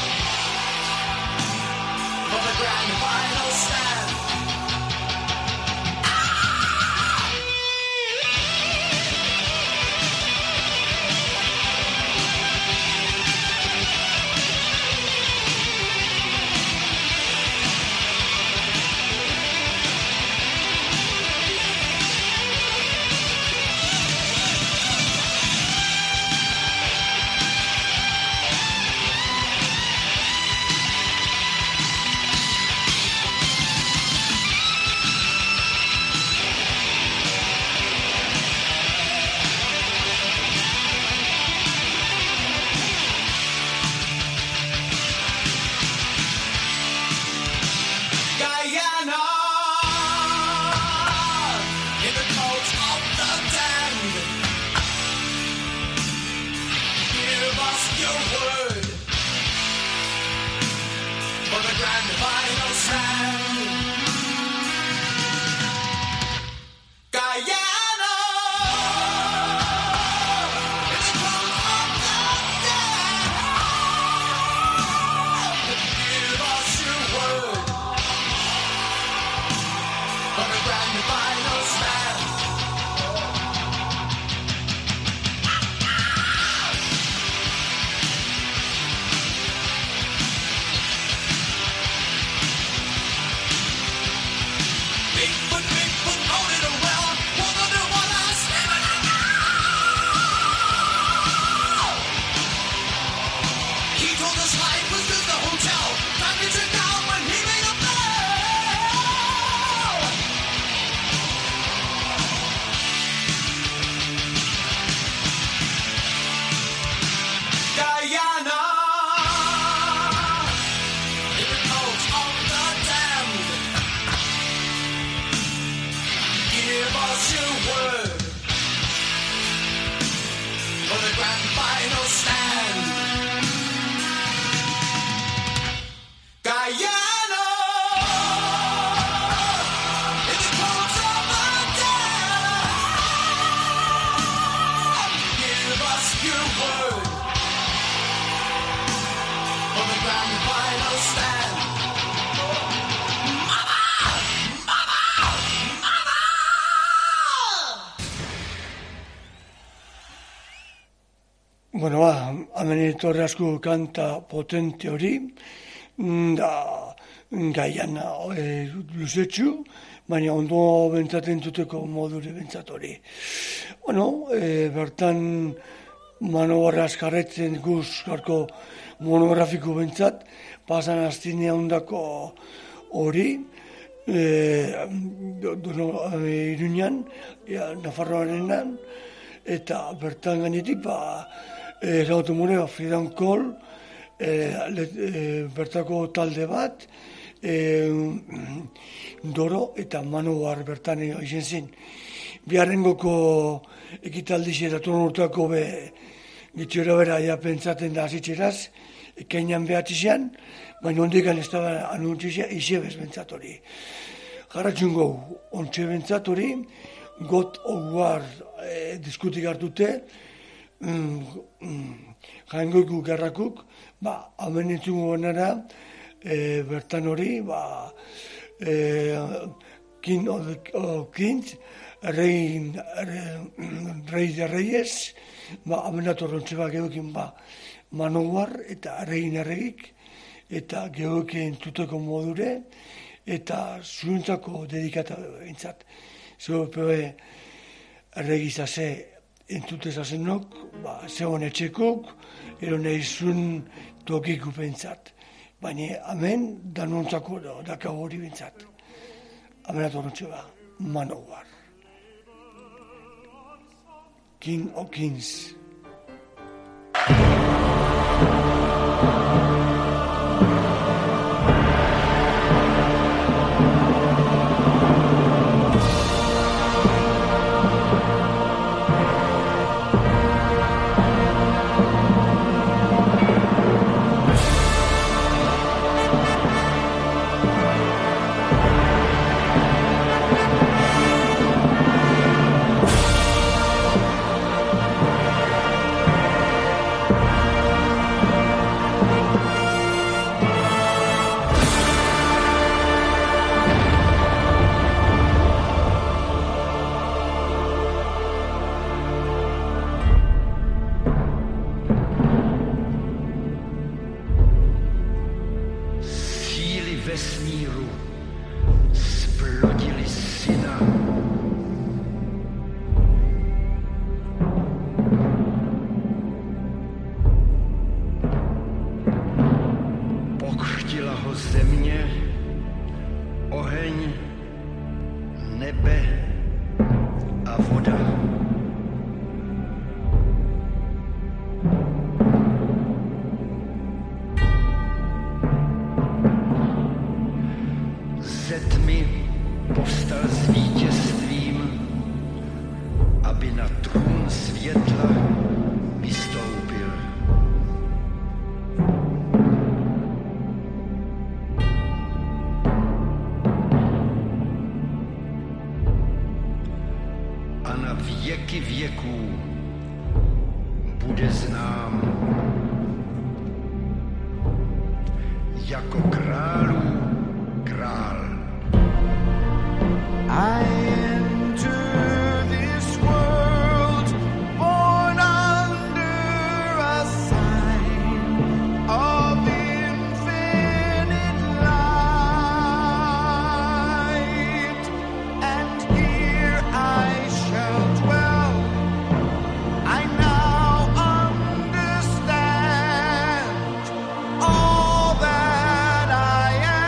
for the grand final stand. Diana, in the cult of the damned, give us your word for the grand final stand. Diana, in the cult of the damned, give us your word for the grand final stand. Bigfoot, own it well. We'll go do one last time. He told us life was just a hotel. Time to check out when he made a bell. Diana, in the cult of the damned, give us your word for the grand final stand. Diana, in the cult of the damned, give us your word for the grand final stand. Bueno, hemen etorri asko kanta potente hori, da Gaiana luzetxu, baina ondo bentsaten duteko modure bentsat hori. Bueno, bertan manobarra askarretzen guz garko monografiko bentsat, pasan astinea ondako hori, Iruñan, Nafarroarenan, eta bertan gainetik, Rauto Mure, Freedom Call, bertako talde bat, Doro eta Manobar bertan izen zen. Biharrengoko ekitaldi xeratun urteako gitxera bera ja pentsaten da azitxeraz, ekainan behatizan, baina ondikan ez da anuntzizia izebez bentsatori. Jarratxun gau, ontxe bentsatori, God of War diskutik hartute, jaingoiku gerrakuk, hamen entzungo benara, bertan hori, King of Kings, Rei de Reyes, amenatorrontxe bat geokin Manowar eta Rein erregik, eta geokin tuteko modure, eta zuentzako dedikata behintzat. Zego peue erregizase entutezazenok, zegoen etxekok, ero nahi zuen tokik upentzat. Baina hemen danontzako dakago hori bintzat. Amenatorrontxe bat, Manowar. King of Kings. Vesmíru splodili syna. Pokřtila ho země, oheň, nebe a voda. Ze tmy povstal s vítězstvím, aby na trůn světla vystoupil. A na věky věků bude znám jako králů král. I enter this world born under a sign of infinite light, and here I shall dwell. I now understand all that I am.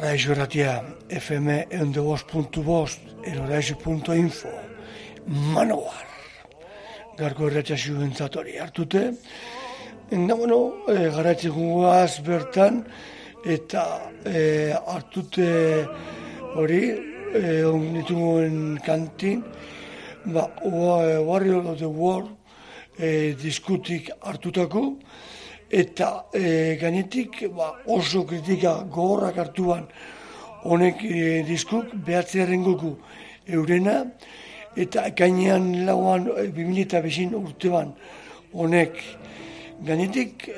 Oraixo Ratia, FM 102.5, eloraixo.info, Manowar. Garko erratxasu entzatori hartute. Garaitzen guaz bertan, eta hartute hori, onituen kantin, Warrior of the World diskutik hartutako, eta gainetik oso kritika gogorrak hartuan honek diskuk behatzearen goku eurena, eta ekainean lauan 2005 urtean honek gainetik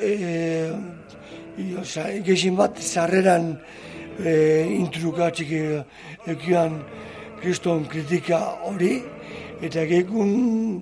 gehien bat sarreran intrukatzik ekian kriston kritika hori, eta gekun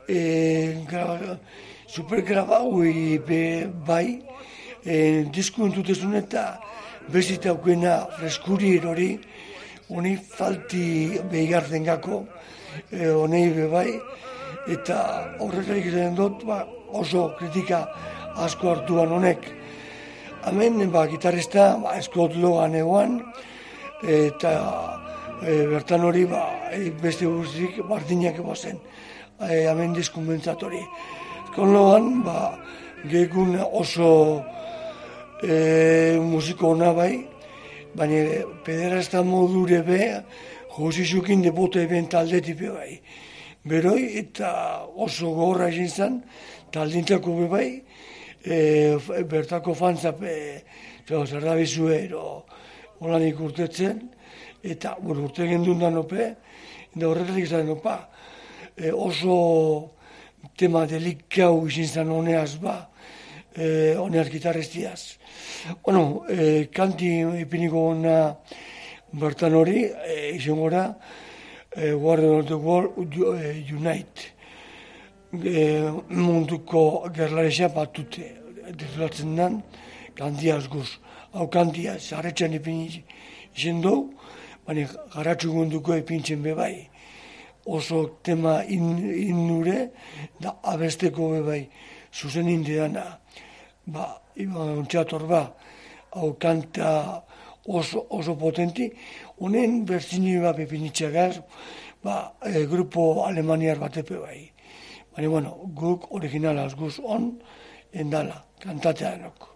supergrabaui bai, disku entutezun eta bezita aukena freskuri hori, honi falti behigarten gako, honei bai, eta horretak egiten dut oso kritika asko hartuan honek. Hemen, gitarrista, Scott Logan eguan, eta bertan hori beste guztik bardinak ebozen, hemen diskunbentzatori. Scott Logan, gekun oso musiko hona bai, baina pederasta modure be, josizukin debote eben taldetik be bai. Beroi eta oso gogorra egin zen, taldintzako be bai, bertako fantzap zerrabizue holanik urtetzen, eta urte gendun da nope, eta horretak izan nopa, oso tema delikau izin zen honeaz honeaz gitarrestiaz. Kanti ipiniko gona bertan hori, izan gora, Warrior of the World Unite. Munduko gerlarexea batute ditulatzen den, kantiaz guz. Hau kantia, zarretxan ipin izan dugu, baina garatxu gunduko ipintzen bebai. Oso tema innure, da abesteko bebai, zuzen indiana. Ontsator hau kanta oso potenti, honen bertzini pepinitxagaz, grupo alemaniar batepe bai. Baina, guk originalaz guz on, endala, kantateanok.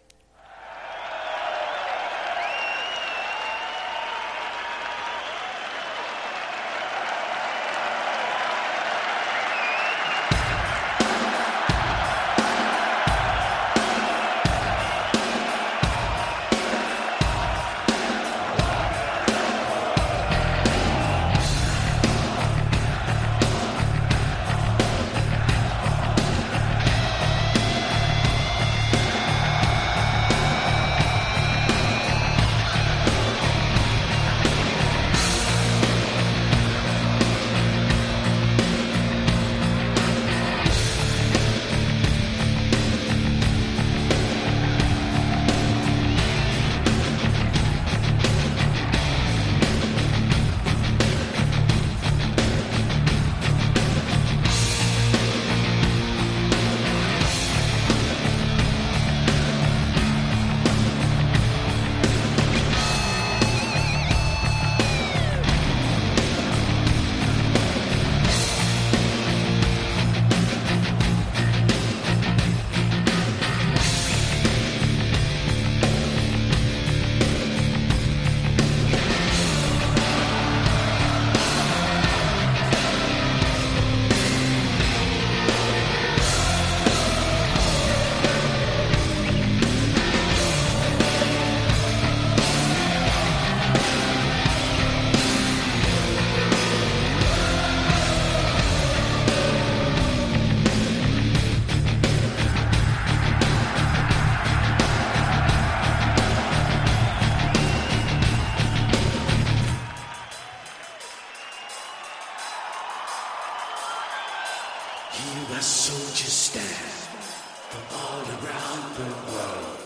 Where soldiers stand from all around the world,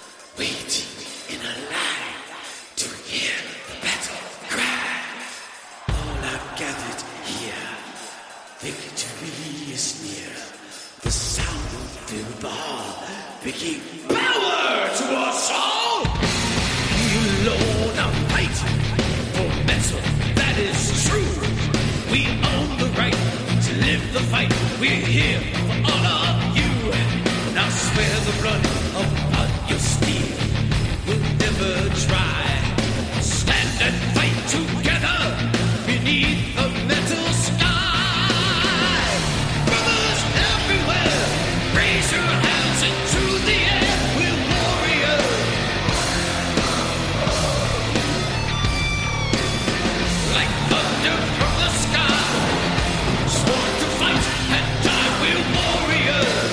waiting in a line to hear the battle cry. All have gathered here, victory is near. The sound will fill the hall, bringing power to us all. You Lord fight. We're here for all of you. Now swear the blood upon your steel. We'll never try. Stand and fight together beneath the metal sky. Brothers everywhere, raise your hands into the air. We're warriors. Like thunder from the sky, sworn to fight and die. We're warriors.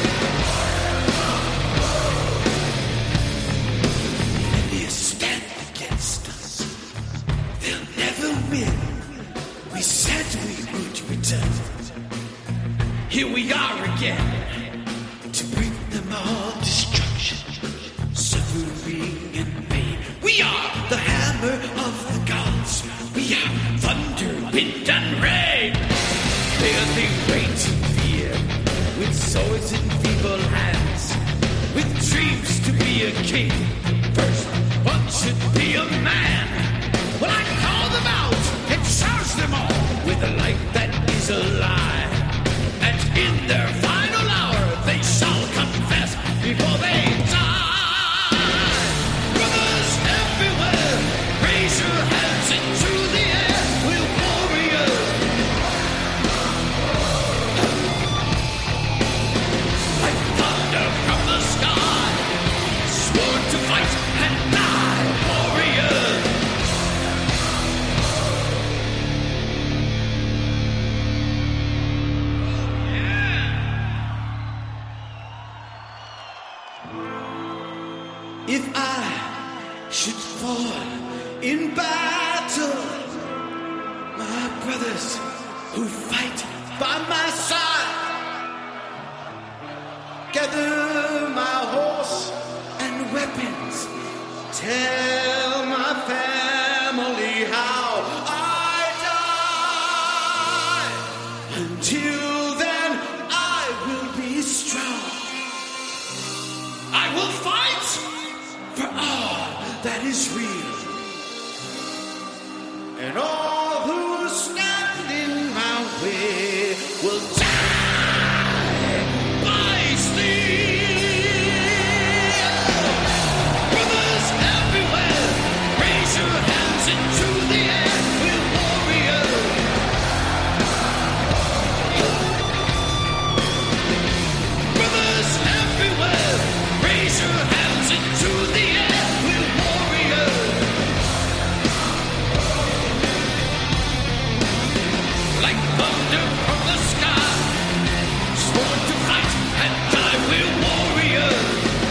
And they stand against us. They'll never win. We said we would return. Here we are again to bring them all destruction, suffering and pain. We are the hammer of the gods. We are thunder, wind and rain. There they wait in fear, with swords in feeble hands, with dreams to be a king. First, one should be a man. Well, I call them out and charge them all with a light that is a lie. And in their final hour, they shall confess before they die. Brothers everywhere, raise your hands into the air. We're warriors. Like thunder from the sky, sworn to fight and die. Warriors. If I should fall in battle, my brothers who fight by my side, gather my horse and weapons, tell my family how I die. Until then, I will be strong. I will fight for all that is real, and all who stand in my way will die by steel. Brothers everywhere, raise your hands into the air. We're warriors. Brothers everywhere, raise your hands into the air. We're warriors. Like thunder from the sky, sworn to fight and die. We're warriors.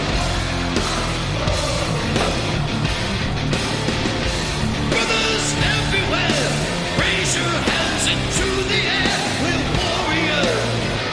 Brothers everywhere, raise your hands into the air. We're warriors.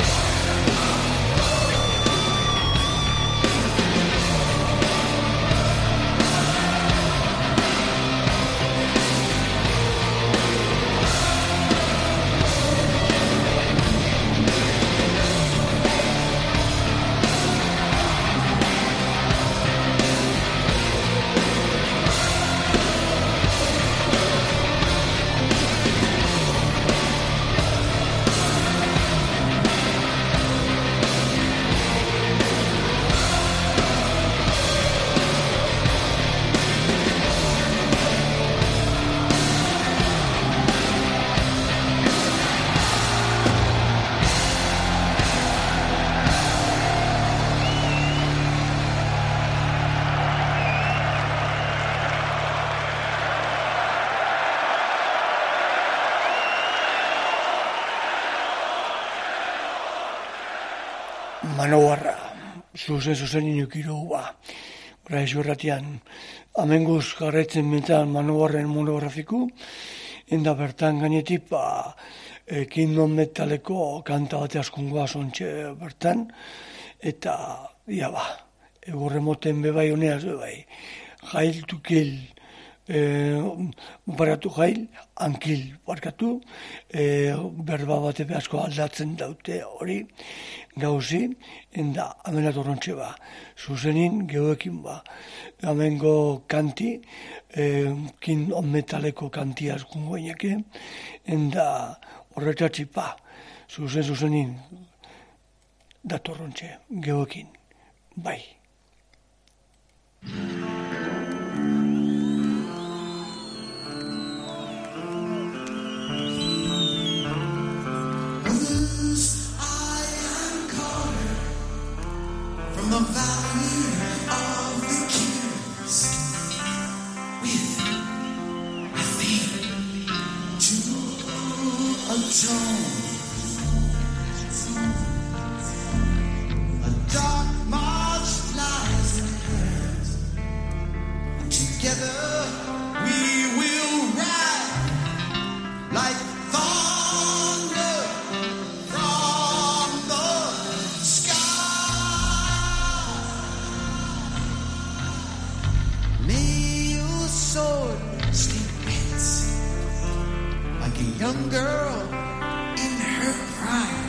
Manowarra, zuzen inukiro ba. Ora esurratian, amenguz garretzen mentan Manowarren monografiku, enda bertan gainetik, Kingdom Metaleko kanta bate askungoa zontxe bertan, eta, egurre moten bebai honeaz bebai, Hail to Kill, baratu jail, ankil barkatu, berba bate behazko aldatzen daute hori, gauzi, enda amena torrontxe ba, zuzenin geoekin ba, amengo kanti, Kingdom Metaleko kantiaz gungoinake, enda horretatzi pa, zuzenin datorrontxe, geoekin, bai. From the valley of the kings, with a theme to atone. A dark march flies ahead. Together we will ride like thunder from the sky. May your sword stay wet like a young girl in her prime.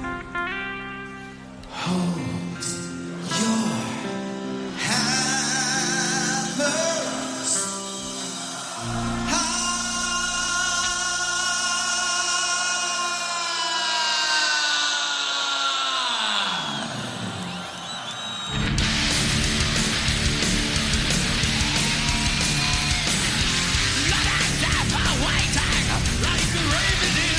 Hold your hammers Like a raven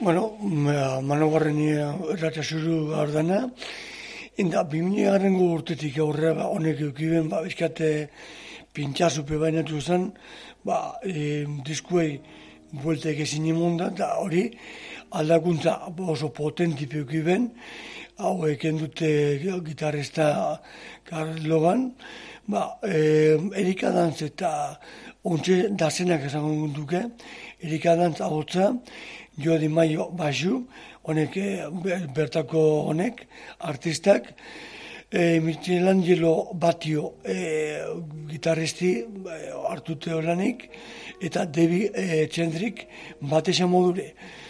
Bueno, manogarren erratxasuru gaur dana, eta 2000 urtetik aurrera honek eukiben, bizkate pintxazupe bainatu zen, diskuei bueltek ezin imundan, eta hori aldakuntza oso potentipe eukiben, haueken dute gitarrista Karl Logan, Erika Dantz eta ontxe dazenak esango duke, Erika Dantz ahotza, Jodi Maio basu, honek bertako honek, artistak, Michelangelo Batio gitarristi hartute holanik, eta Debbie Chendrick bat esan modure.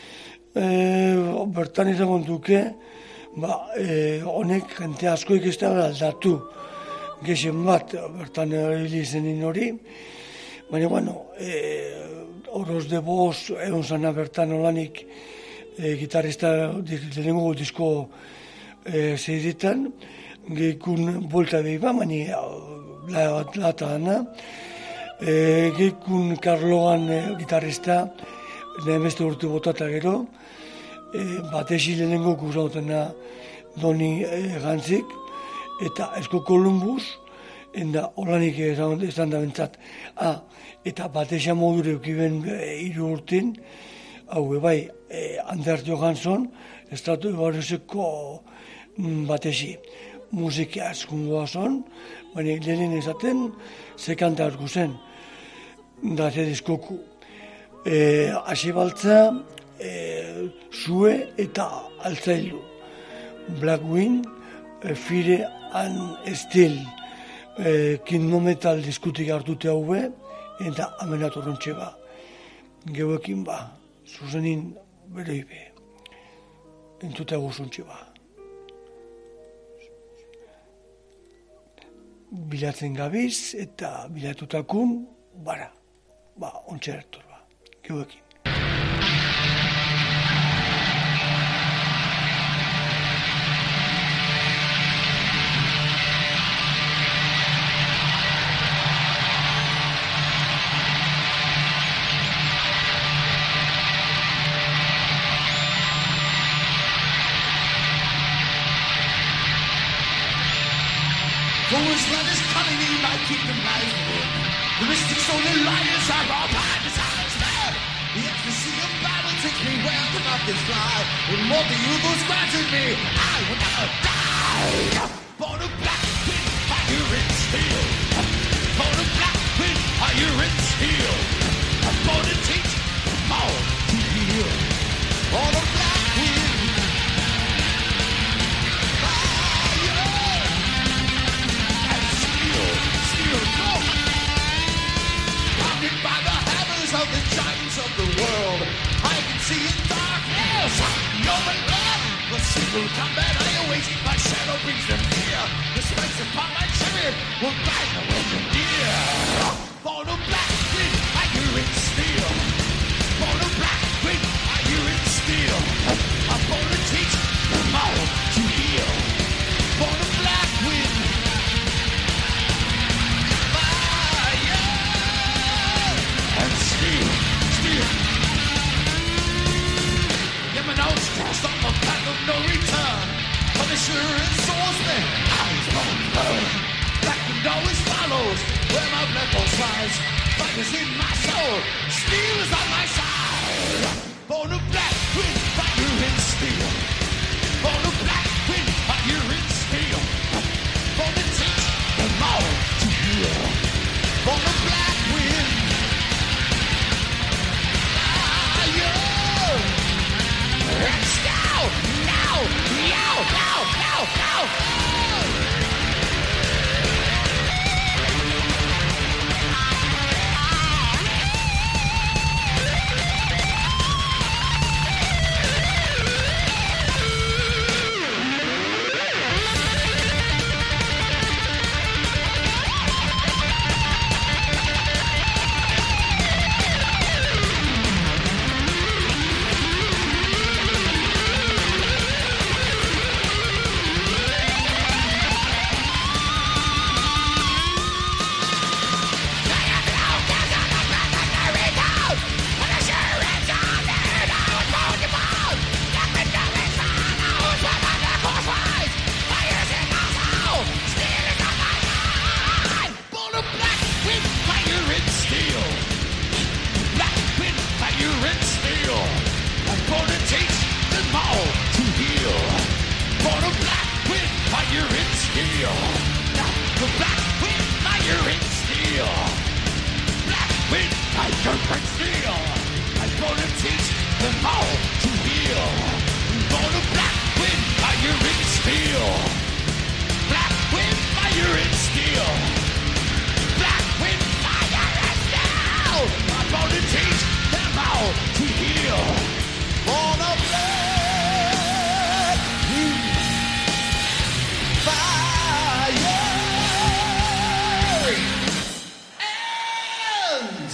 Bertan izango duke, honek jente askoik ez da aldatu, gexen bat, bertan hili zenin hori, baina, Oroz de Boz, egon zana bertan olanik gitarrista lehenengo disko zeidetan, gehikun bolta behiba, baina lata dana, gehikun Karlogan gitarrista, lehen beste urte botata gero, batesi lehenengo kusautena Doni Gantzik, eta Esko Columbus, enda olanik esan da bentsat. Eta batesa modure eukiben 3 urtin, hau bai, Anders Johansson, Estatu Ebaruzeko batesi. Musika askungoa zon, baina lehen esaten, sekanta hartu zen, da ze diskoku. Asibaltza, Zue eta Altzailu. Black Wind, Fire and Steel. Kingdom Metal diskutik hartute haue, eta amenatu rontxe Geuekin zuzenin bere ibe. Entute guzuntxe Bilatzen gabiz, eta bilatutakun, ontxe hartu Geuekin. For his blood is coming, he might keep them life in. The mystics only liars are all by desires mad. The ecstasy of battle takes me where the falcons fly. And more the eagles granted me, I will never die. Born of black wind, fire and steel. Born of black wind, fire and steel. Born to teach, born to heal. Born of black wind. By the hammers of the giants of the world, I can see in darkness, you're my love. The single combat I await, my shadow brings them near. The spikes upon my chariot will guide the welcome near. Born of black wind, fire and steel. Born of black wind, fire and steel. I'm born to teach them all to heal. Born of black wind. Cast on the path of no return. Punisher and swordsman, eyes won't burn. Black wind always follows where my blood falls rise. Fight is in my soul, steel is on my side. Born of black wind, fire and steel. Born of black wind, fire and steel. Born to teach them all to heal. Born of black wind. Let's go! Now! Now! Now! Now! Now! fire and steel. The black wind, fire and steel. Black wind, fire and steel. I'm gonna teach them all to heal. I'm gonna black wind, fire and steel. Black wind, fire and steel. Black wind, fire and steel. I'm gonna teach them all to heal. Gonna black wind, fire and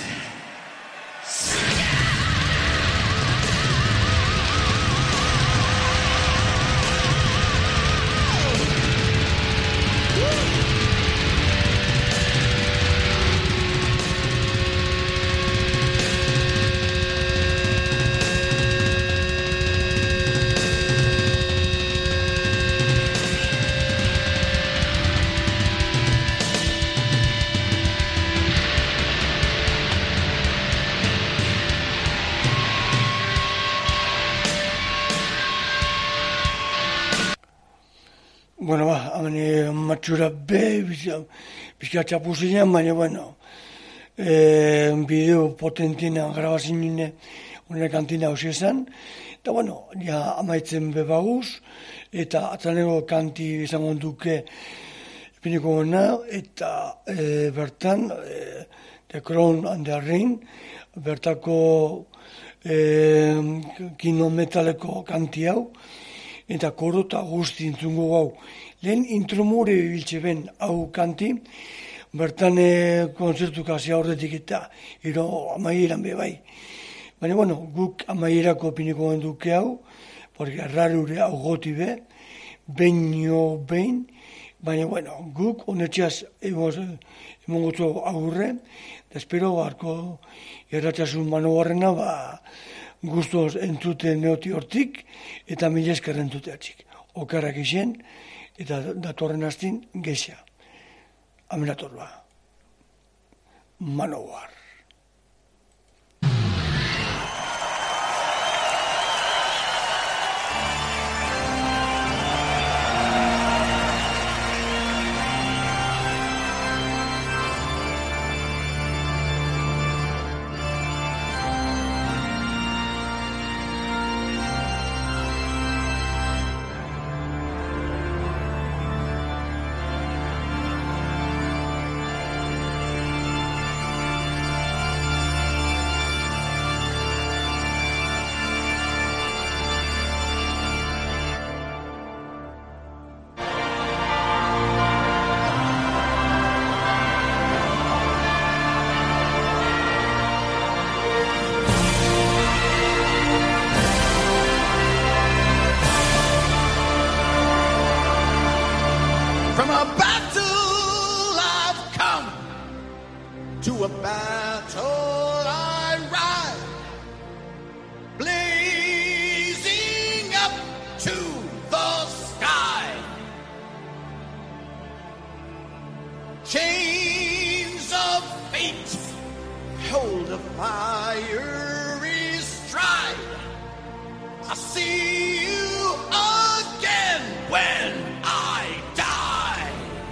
Bueno, matxura be, bizka txapuzinean, baina, bueno, bideo potentiena grabazinen une kantina hausia esan, eta, bueno, ja amaitzen bebaguz, eta atzanego kanti izango duke ipiniko gona, eta bertan, The Crown and the Ring, bertako kino metaleko kanti hau, eta koro eta guzti intzungo hau. Lehen intromure biltze ben hau kanti, bertan konzertu kasi aurretik eta amaieran be bai. Baina, bueno, guk amaierako piniko duke hau, porque rarure hau goti be, behin, baina, bueno, guk honetxeaz emongotu aurre, da espero barko erratxasun manogarrena, guztoz entzute neoti hortik, eta mila esker entzute atxik. Okarrak isen, eta datorren hastin gexa. Amenator Manowar. To a battle I ride, blazing up to the sky. Chains of fate hold a fiery stride. I'll see you again when I die.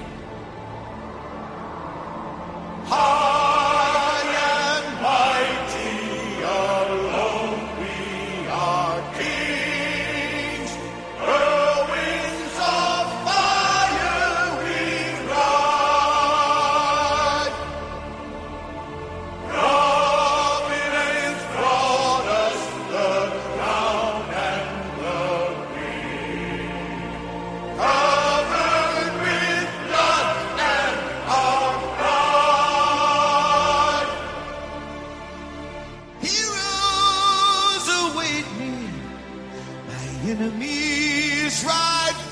High and mighty, alone we are kings. Whirlwinds of fire we ride. Providence brought us the crown and the ring, covered with blood and our pride. Heroes await me, my enemies ride